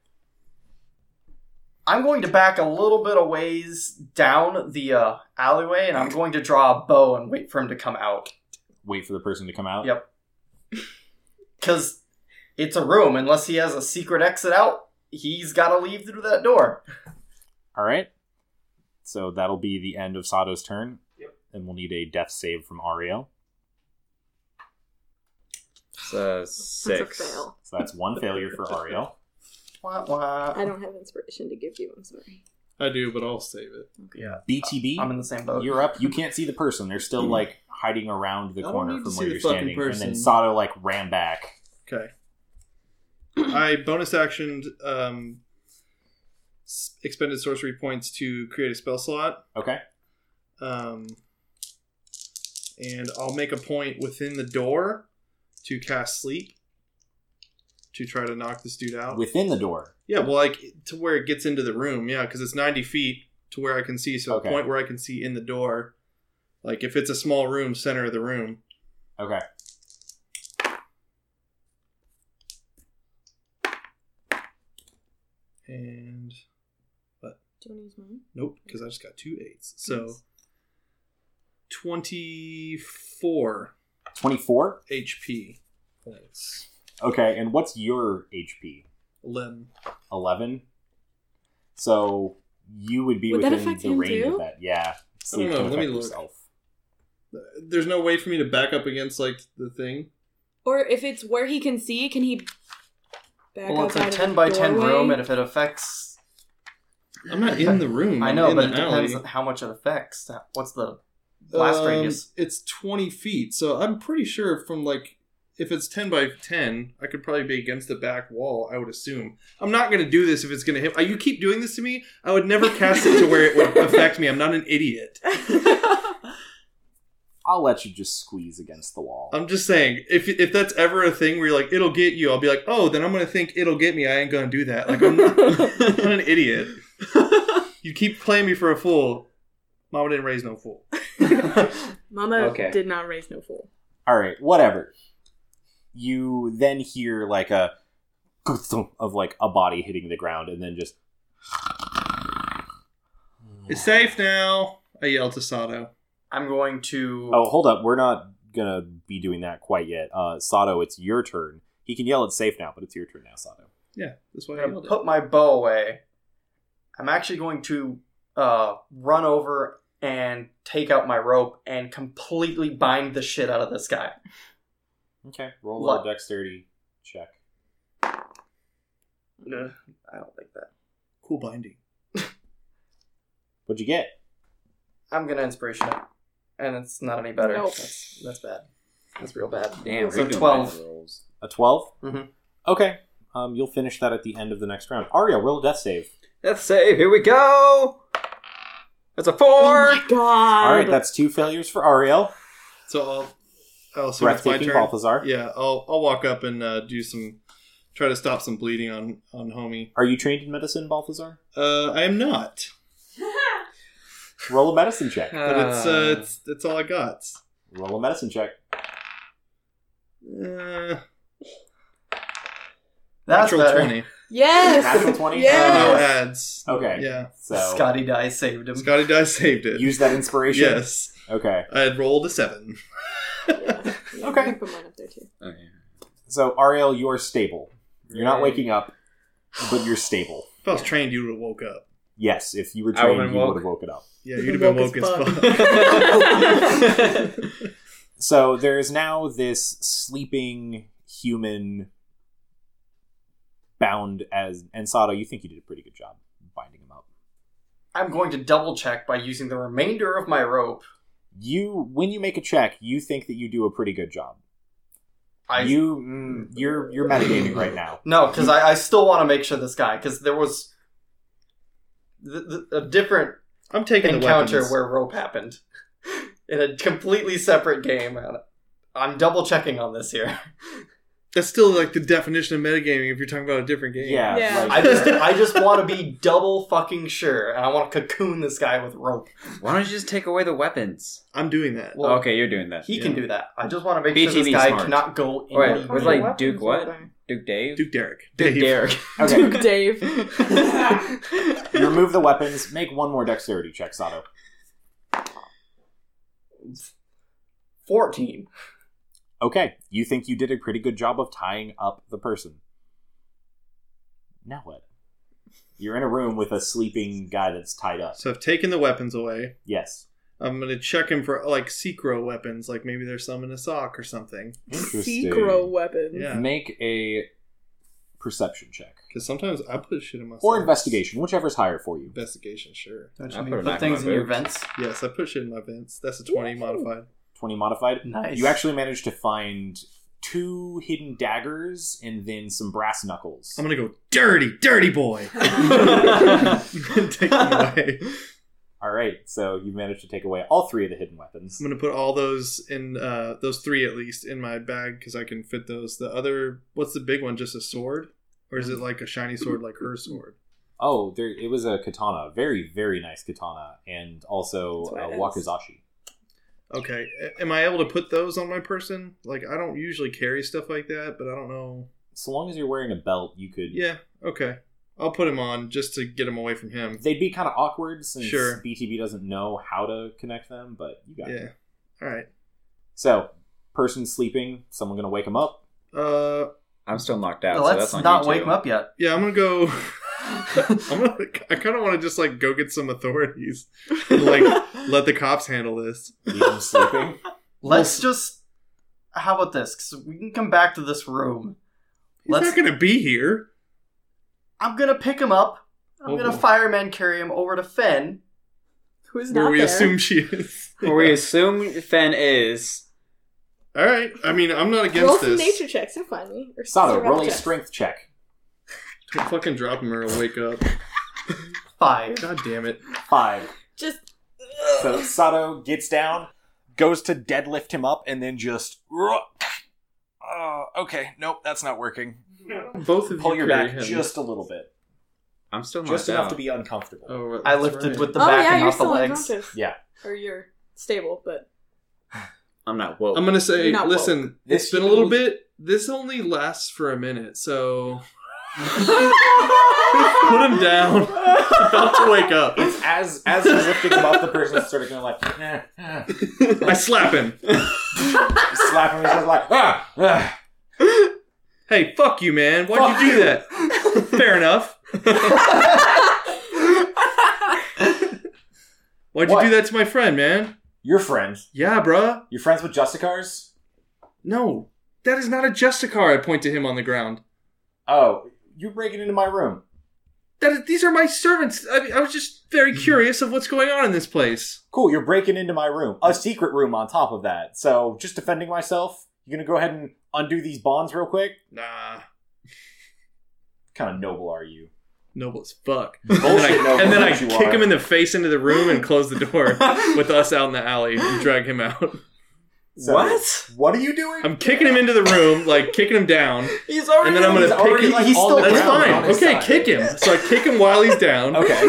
I'm going to back a little bit of ways down the uh, alleyway, and I'm going to draw a bow and wait for him to come out. Wait for the person to come out. Yep. Because it's a room. Unless he has a secret exit out, he's got to leave through that door. All right. So that'll be the end of Sato's turn. Yep. And we'll need a death save from Ariel. It's a six. That's a fail. So that's one failure for Ariel. Wah, wah. I don't have inspiration to give you. I'm sorry. I do, but I'll save it. Yeah. B T B, I'm in the same boat. you're up. You can't see the person. They're still like hiding around the I don't corner need to from see where the you're fucking standing. And then person. Sato like ran back. Okay. I bonus actioned um, s- expended sorcery points to create a spell slot. Okay. Um, and I'll make a point within the door to cast sleep to try to knock this dude out. Within the door. Yeah, well, like to where it gets into the room. Yeah, because it's ninety feet to where I can see. So Okay. a point where I can see in the door. Like if it's a small room, center of the room. Okay. And Do you want to use mine? nope, because I just got two eights. So Nice. twenty-four twenty-four? H P points. Okay, and what's your H P? eleven. eleven? So you would be Would that within affect the him range too? of that. Yeah. I don't know, can let me affect look. yourself. There's no way for me to back up against like the thing. Or if it's where he can see, can he back Well, it's a outside of ten the by ten doorway? room, and if it affects, I'm not in the room. I I'm know, in but the it depends alley. on how much it affects. What's the blast Um, radius? It's twenty feet, so I'm pretty sure from like if it's ten by ten, I could probably be against the back wall. I would assume. I'm not going to do this if it's going to hit. uh, You keep doing this to me. I would never cast it to where it would affect me. I'm not an idiot. I'll let you just squeeze against the wall. I'm just saying, if if that's ever a thing where you're like, it'll get you, I'll be like, oh, then I'm going to think it'll get me. I ain't going to do that. Like, I'm not, I'm not an idiot. You keep playing me for a fool. Mama didn't raise no fool. Mama Okay. did not raise no fool. All right, whatever. You then hear like a of like a body hitting the ground, and then just It's safe now. I yell to Sato. I'm going to. oh, hold up, we're not gonna be doing that quite yet. Uh, Sato, it's your turn. He can yell it's safe now, but it's your turn now, Sato. Yeah, that's why I I'm gonna yelled it. put my bow away. I'm actually going to uh, run over and take out my rope and completely bind the shit out of this guy. Okay, roll What? a dexterity check. Ugh, I don't like that. Cool binding. What'd you get? I'm gonna inspiration it, and it's not any better. Nope. That's, that's bad. That's real bad. Damn, So we're doing twelve. bad rolls. A twelve? Mhm. Okay, um, you'll finish that at the end of the next round. Aria, roll a death save. Let's save. Here we go. That's a four. Oh my god! All right, that's two failures for Ariel. So I'll, I'll assume it's my Breathtaking turn. Balthazar. Yeah, I'll I'll walk up and uh, do some, try to stop some bleeding on on homie. Are you trained in medicine, Balthazar? Uh, I am not, Roll a medicine check. but it's uh, it's it's all I got. Roll a medicine check. Uh, That's natural better. twenty. Yes! Natural twenty? Uh, Yes! no ads. Okay. Yeah. So Scotty Die saved him. Scotty Die saved it. use that inspiration. Yes. Okay. I had rolled a seven. Yeah, Okay. I can put mine up there too. Okay. So Ariel, you are stable. You're not Yay. waking up, but you're stable. If I was trained, you would have woke up. Yes, if you were I would've trained, been you woke. would have woken up. Yeah, you'd have been Woke woke as as fuck. So there is now this sleeping human bound as and Sato, you think you did a pretty good job binding him up. I'm going to double check by using the remainder of my rope. You when you make a check, you think that you do a pretty good job. I you mm, you're you're metagaming right now. no, because I, I still want to make sure this guy, because there was the, the, a different I'm taking the encounter weapons. where rope happened in a completely separate game. I'm double checking on this here. That's still like the definition of metagaming if you're talking about a different game. Yeah, Yeah. like- I just I just want to be double fucking sure, and I want to cocoon this guy with rope. Why don't you just take away the weapons? I'm doing that. Well, okay, you're doing that. He can Yeah. do that. I just want to make B sure T this V guy smart. cannot go in. Wait, any was way. like weapons Duke what? are there? Duke Dave? Duke Derek. Duke Dave. Derek. Okay. Duke Dave. You remove the weapons, make one more dexterity check, Sato. fourteen. Okay, you think you did a pretty good job of tying up the person. Now what? You're in a room with a sleeping guy that's tied up. So I've taken the weapons away. Yes. I'm gonna check him for like secro weapons, like maybe there's some in a sock or something. Interesting. Secro weapons. Yeah. Make a perception check. Because sometimes I put shit in my Or socks. investigation, whichever's higher for you. Investigation, sure. Don't I'll you put it put back in things my in your boots. vents? Yes, I put shit in my vents. That's a twenty modified. twenty modified. Nice. You actually managed to find two hidden daggers and then some brass knuckles. I'm gonna go dirty, dirty boy. Take them away. All right, so you managed to take away all three of the hidden weapons. I'm gonna put all those in, uh, those three at least, in my bag because I can fit those. The other, what's the big one? Just a sword, or is it like a shiny sword like her sword? Oh, there it was a katana, very very nice katana, and also That's what uh, it is. wakizashi. Okay, A- am I able to put those on my person? Like I don't usually carry stuff like that, but I don't know. So long as you're wearing a belt, you could. Yeah, okay, I'll put him on just to get him away from him. They'd be kind of awkward since Sure. B T B doesn't know how to connect them, but you got it. Yeah, all right. So, person sleeping, someone gonna wake him up. Uh, I'm still knocked out. Well, so let's that's on not you wake too. him up yet. yeah, I'm gonna go. I'm gonna. I kind of want to just like go get some authorities, and, like let the cops handle this. Leave him sleeping. Let's just. How about this? Because we can come back to this room. He's Let's. not gonna be here. I'm gonna pick him up. I'm Oh, gonna boy. fireman carry him over to Fen. Who's Where not we there? assume she is. Where we assume Fen is. All right. I mean, I'm not against Roll some this. nature checks. You'll find me. Or Sato, survival roll a checks. strength check. Don't fucking drop him or he'll wake up. Five. God damn it. Five. Just. So Sato gets down, goes to deadlift him up, and then just. Oh, okay. Nope, that's not working. Both of Pull you your carry back him. just a little bit, I'm still knocked just enough out. to be uncomfortable. Oh, I that's lifted right. with the Oh back yeah, and you're not the still legs. unconscious. Yeah. Or you're stable, but I'm not woke. I'm gonna say, You're not listen, This it's been a little human- bit. This only lasts for a minute, so put him down. He's about to wake up. It's as as he's lifting him up, the person's sort of going like, eh, eh. I slap him. slap him. He's just like, ah, ah. Hey, fuck you, man. Why'd Fuck you do you. that? Fair enough. Why'd you What? do that to my friend, man? You're friends. Yeah, bruh. You're friends with Justicars? No, that is not a Justicar. I point to him on the ground. Oh, you're breaking into my room. That is, these are my servants. I, I was just very curious of what's going on in this place. Cool, you're breaking into my room. A secret room on top of that. So, just defending myself, you gonna go ahead and undo these bonds real quick? Nah, What kind of noble are you? noble as fuck. Bullshit And then I, noble and then I that you kick are. him in the face into the room and close the door with us out in the alley and drag him out. So, What? What are you doing? I'm kicking him into the room, like kicking him down, He's already. and then I'm He's gonna pick already, him. like, he's on still- the That's ground fine. on his Okay, side. kick him. So I kick him while he's down. Okay.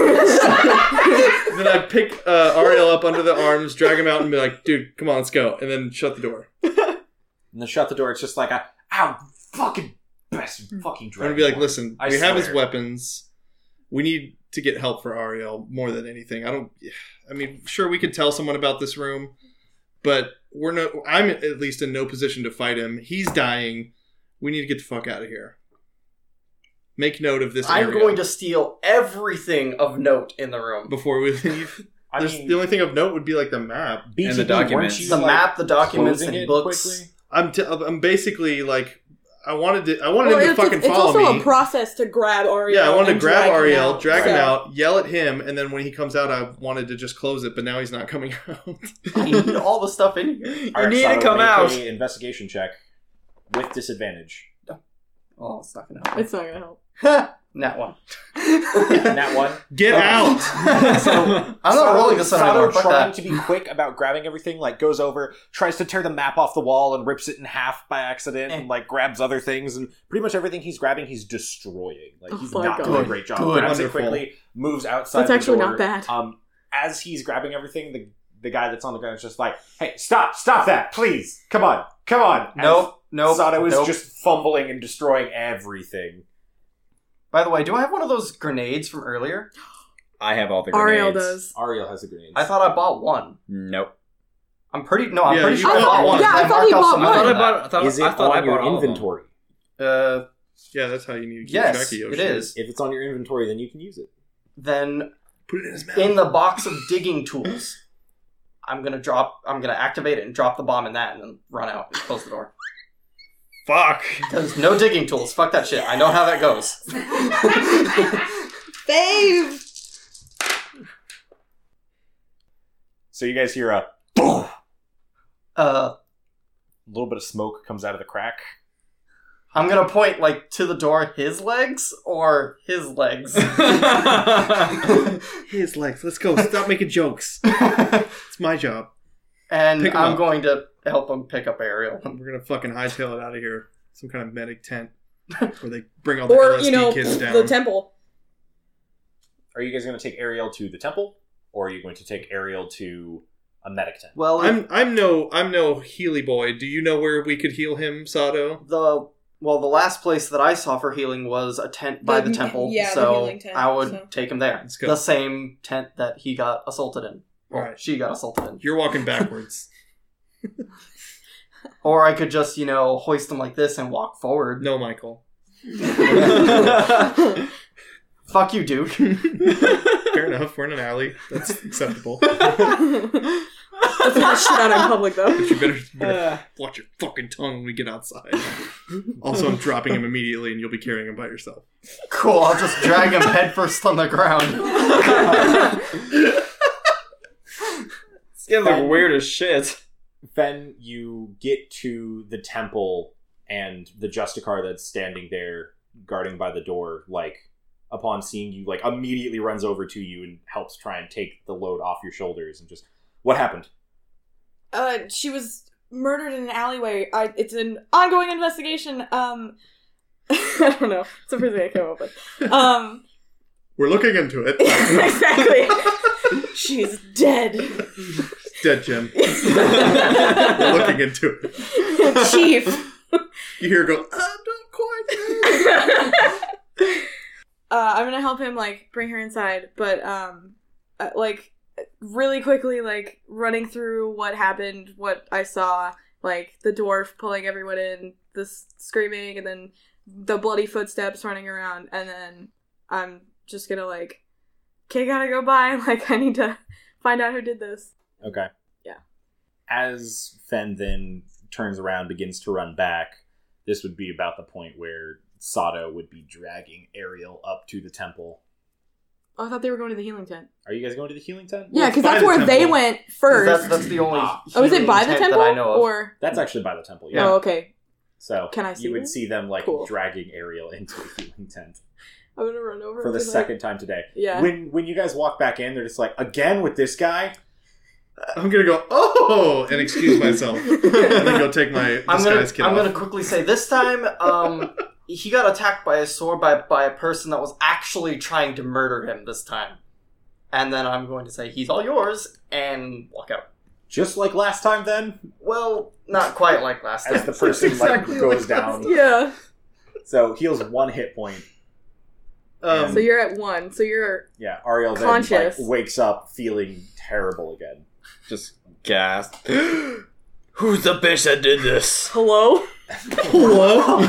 Then I pick uh, Ariel up under the arms, drag him out, and be like, "Dude, come on, let's go." And then shut the door. And then shut the door. It's just like a, ow, fucking best fucking I'm dragon. gonna be like, "Listen, I we have his swear. weapons. We need to get help for Ariel more than anything. I don't. I mean, sure, we could tell someone about this room, but we're no. I'm at least in no position to fight him. He's dying. We need to get the fuck out of here. Make note of this. I'm area going to steal everything of note in the room. before we leave. I There's- mean, the only thing of note would be like the map. B T B, and the documents. weren't you, The like, map, the documents, closing and it books. quickly? I'm t- I'm basically like I wanted to I wanted well, him to it's, fucking it's follow also me. a process to grab Ariel. Yeah, I wanted to and grab drag him Ariel, out. drag him So- out, yell at him, and then when he comes out, I wanted to just close it, but now he's not coming out. I need all the stuff in here. You All right, need Sato, to come make out. a investigation check with disadvantage. Oh, it's not going to help. It's not gonna help. Nat one. Nat one. Get Oh. out! So I'm not Sato- rolling this one Sato anymore. Fuck trying that. to be quick about grabbing everything, like goes over, tries to tear the map off the wall and rips it in half by accident, and like grabs other things, and pretty much everything he's grabbing, he's destroying. Like Oh he's my not God. doing a great job. Good. Grabs it Wonderful. quickly, moves outside. That's the actually door. not bad. Um, as he's grabbing everything, the the guy that's on the ground is just like, "Hey, stop! Stop that, please! Come on, come on!" Nope, nope. Sato is nope. just fumbling and destroying everything. By the way, do I have one of those grenades from earlier? I have all the grenades. Ariel does. Ariel has a grenade. I thought I bought one. Nope. I'm pretty. No, I'm Yeah, pretty you sure I bought bought one. one. Yeah, I thought marked he off bought some one. I thought I of bought. I thought, Is it I thought I on your bought all of them. inventory? that. Uh, Yeah, that's how you need to keep yes, track of your it shit. is. If it's on your inventory, then you can use it. Then Put it in his mouth. in the box of digging tools, I'm gonna drop. I'm gonna activate it and drop the bomb in that, and then run out and close the door. Fuck. Because no digging tools. Fuck that shit. I know how that goes. Fave! So you guys hear a boom. Uh, A little bit of smoke comes out of the crack. I'm gonna point like to the door. His legs or his legs. His legs. Let's go. Stop making jokes. It's my job. And Pick 'em I'm up. going to help him pick up Ariel. We're gonna fucking hightail it out of here. Some kind of medic tent where they bring all the Or, L S D you know, kids down. the temple. Are you guys going to take Ariel to the temple, or are you going to take Ariel to a medic tent? Well, I'm I'm no I'm no Healy boy. Do you know where we could heal him, Sado? the well, the last place that I saw for healing was a tent by The- the, temple. yeah, the so healing tent, I would so. take him there. Let's go. The same tent that he got assaulted in. Or Alright. she got assaulted in. You're walking backwards. Or I could just, you know, hoist him like this and walk forward. No, Michael. Fuck you, Duke. Fair enough. We're in an alley. That's acceptable. That's not shit out in public, though. But you better, you better watch your fucking tongue when we get outside. Also, I'm dropping him immediately, and you'll be carrying him by yourself. Cool, I'll just drag him headfirst on the ground. It's getting like weird as shit. Fen, you get to the temple, and the Justicar that's standing there guarding by the door, like, upon seeing you, like, immediately runs over to you and helps try and take the load off your shoulders and just... What happened? Uh, she was murdered in an alleyway. I, it's an ongoing investigation. Um, I don't know. It's the first thing I came up with. Um, We're looking into it. exactly. She's dead. Dead, Jim. We're looking into it. Chief. You hear her go, I'm not quite dead. Uh, I'm gonna help him, like, bring her inside, but, um, uh, like, really quickly, like, running through what happened, what I saw, like, the dwarf pulling everyone in, the s- screaming, and then the bloody footsteps running around, and then I'm just gonna, like, okay, gotta go by, like, I need to find out who did this. Okay. Yeah. As Fen then turns around, begins to run back, this would be about the point where Sado would be dragging Ariel up to the temple. Oh, I thought they were going to the healing tent. Are you guys going to the healing tent? Yeah, because by that's the where they temple. went first. That's, that's the only. Ah. oh, is it healing by the tent temple? that I know of. Or That's actually by the temple, yeah. Oh, okay. So Can I see you would them? see them like Cool. dragging Ariel into the healing tent I'm gonna run over for and the be like- second time today. Yeah. When when you guys walk back in, they're just like, again with this guy? I'm gonna go, oh, and excuse myself. And then go take my I'm gonna. disguise kit I'm off. gonna quickly say this time. Um, he got attacked by a sword by by a person that was actually trying to murder him this time. And then I'm going to say he's all yours and walk out. Just like last time then? Well, not quite like last time. As the person exactly like goes like down. Yeah. So heals one hit point. Um, So you're at one. So you're Yeah, Ariel then Conscious. like, wakes up feeling terrible again. Just gasp. Who's the bitch that did this? hello. hello?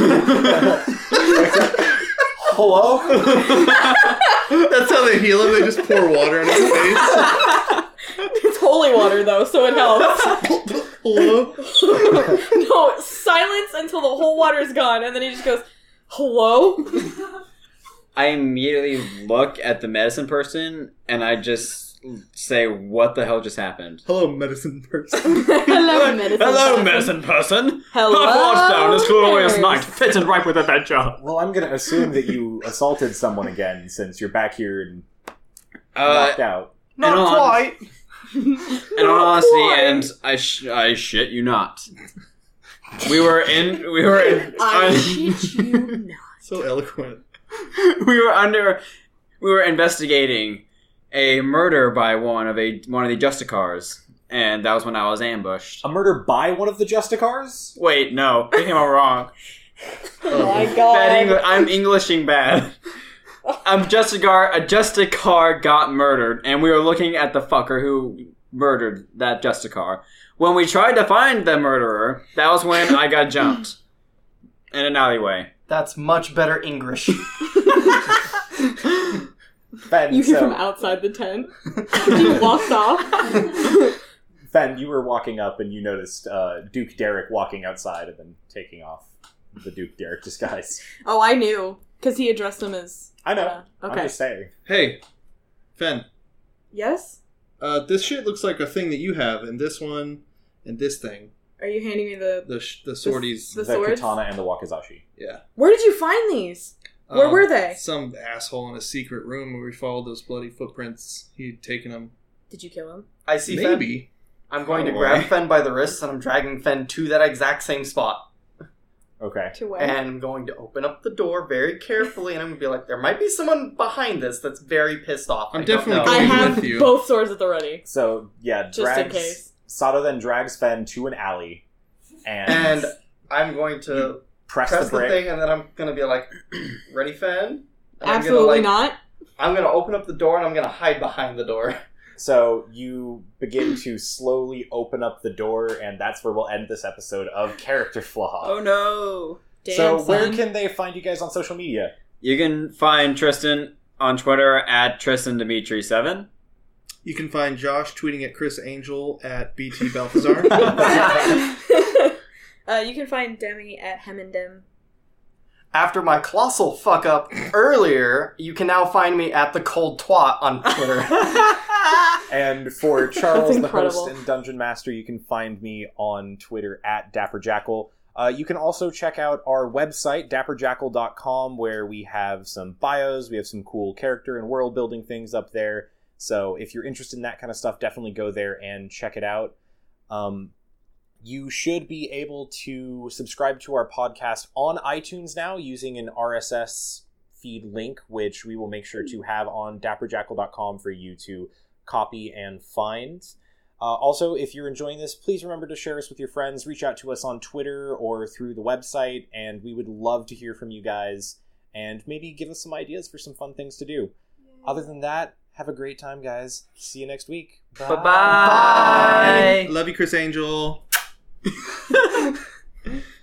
Hello? That's how they heal him. They just pour water on his face. It's holy water though, so it helps. Hello? No, silence until the whole water's gone, and then he just goes, "Hello." I immediately look at the medicine person and I just say, what the hell just happened? Hello, medicine person. Hello, medicine. Hello, person. medicine person. Hello. Half watched down this glorious nurse. night, fitting right with adventure. Well, I'm gonna assume that you assaulted someone again since you're back here and Uh, knocked out. Not And on- quite. in all honesty, and I, sh- I shit you not. We were in, we were in, I un- shit you not. So eloquent. we were under, we were investigating a murder by one of a one of the Justicars, and that was when I was ambushed. A murder by one of the Justicars? Wait, no, I came out wrong. Oh my Bad god. Engli- I'm Englishing bad. I'm Justicar. A Justicar got murdered, and we were looking at the fucker who murdered that Justicar. When we tried to find the murderer, that was when I got jumped in an alleyway. That's much better English. Fen, You hear so, from outside the tent. You walked off. Fen, you were walking up and you noticed uh, Duke Derek walking outside and then taking off the Duke Derek disguise. Oh, I knew. Because he addressed him as... I know. Uh, I'm okay. just saying. Hey, Fen. Yes? Uh, this shit looks like a thing that you have, and this one, and this thing. Are you handing me the... The sh- the swordies. The The, swords? katana and the wakizashi. Yeah. Where did you find these? Where Um, were they? Some asshole in a secret room where we followed those bloody footprints. He'd taken them. Did you kill him? I see Fen. Maybe. I'm going to Probably. grab Fen by the wrists and I'm dragging Fen to that exact same spot. Okay. To where? And I'm going to open up the door very carefully and I'm going to be like, there might be someone behind this that's very pissed off. I'm I don't definitely know. I going have with you. both swords at the ready. So, yeah, Just in drags, case. Sato then drags Fen to an alley and, And I'm going to press, press the the, brick. thing and then I'm going to be like, ready, Fen? And Absolutely I'm gonna, like, not. I'm going to open up the door and I'm going to hide behind the door. So you begin to slowly open up the door, and that's where we'll end this episode of Character Flaw. Oh no. Damn, so where son. can they find you guys on social media? You can find Tristan on Twitter at Tristan Dimitri seven. You can find Josh tweeting at Chris Angel at B T Balthazar. uh, you can find Demi at Hemendem. After my colossal fuck up earlier, you can now find me at the cold twat on Twitter. And for Charles, the incredible. host and Dungeon Master, you can find me on Twitter at DapperJackal. Uh, you can also check out our website, dapper jackal dot com, where we have some bios, we have some cool character and world building things up there. So if you're interested in that kind of stuff, definitely go there and check it out. Um, you should be able to subscribe to our podcast on iTunes now using an R S S feed link, which we will make sure to have on dapper jackal dot com for you to copy and find. Uh, also, if you're enjoying this, please remember to share us with your friends, reach out to us on Twitter or through the website, and we would love to hear from you guys, and maybe give us some ideas for some fun things to do. Other than that, have a great time, guys. See you next week. Bye bye. Love you, Chris Angel.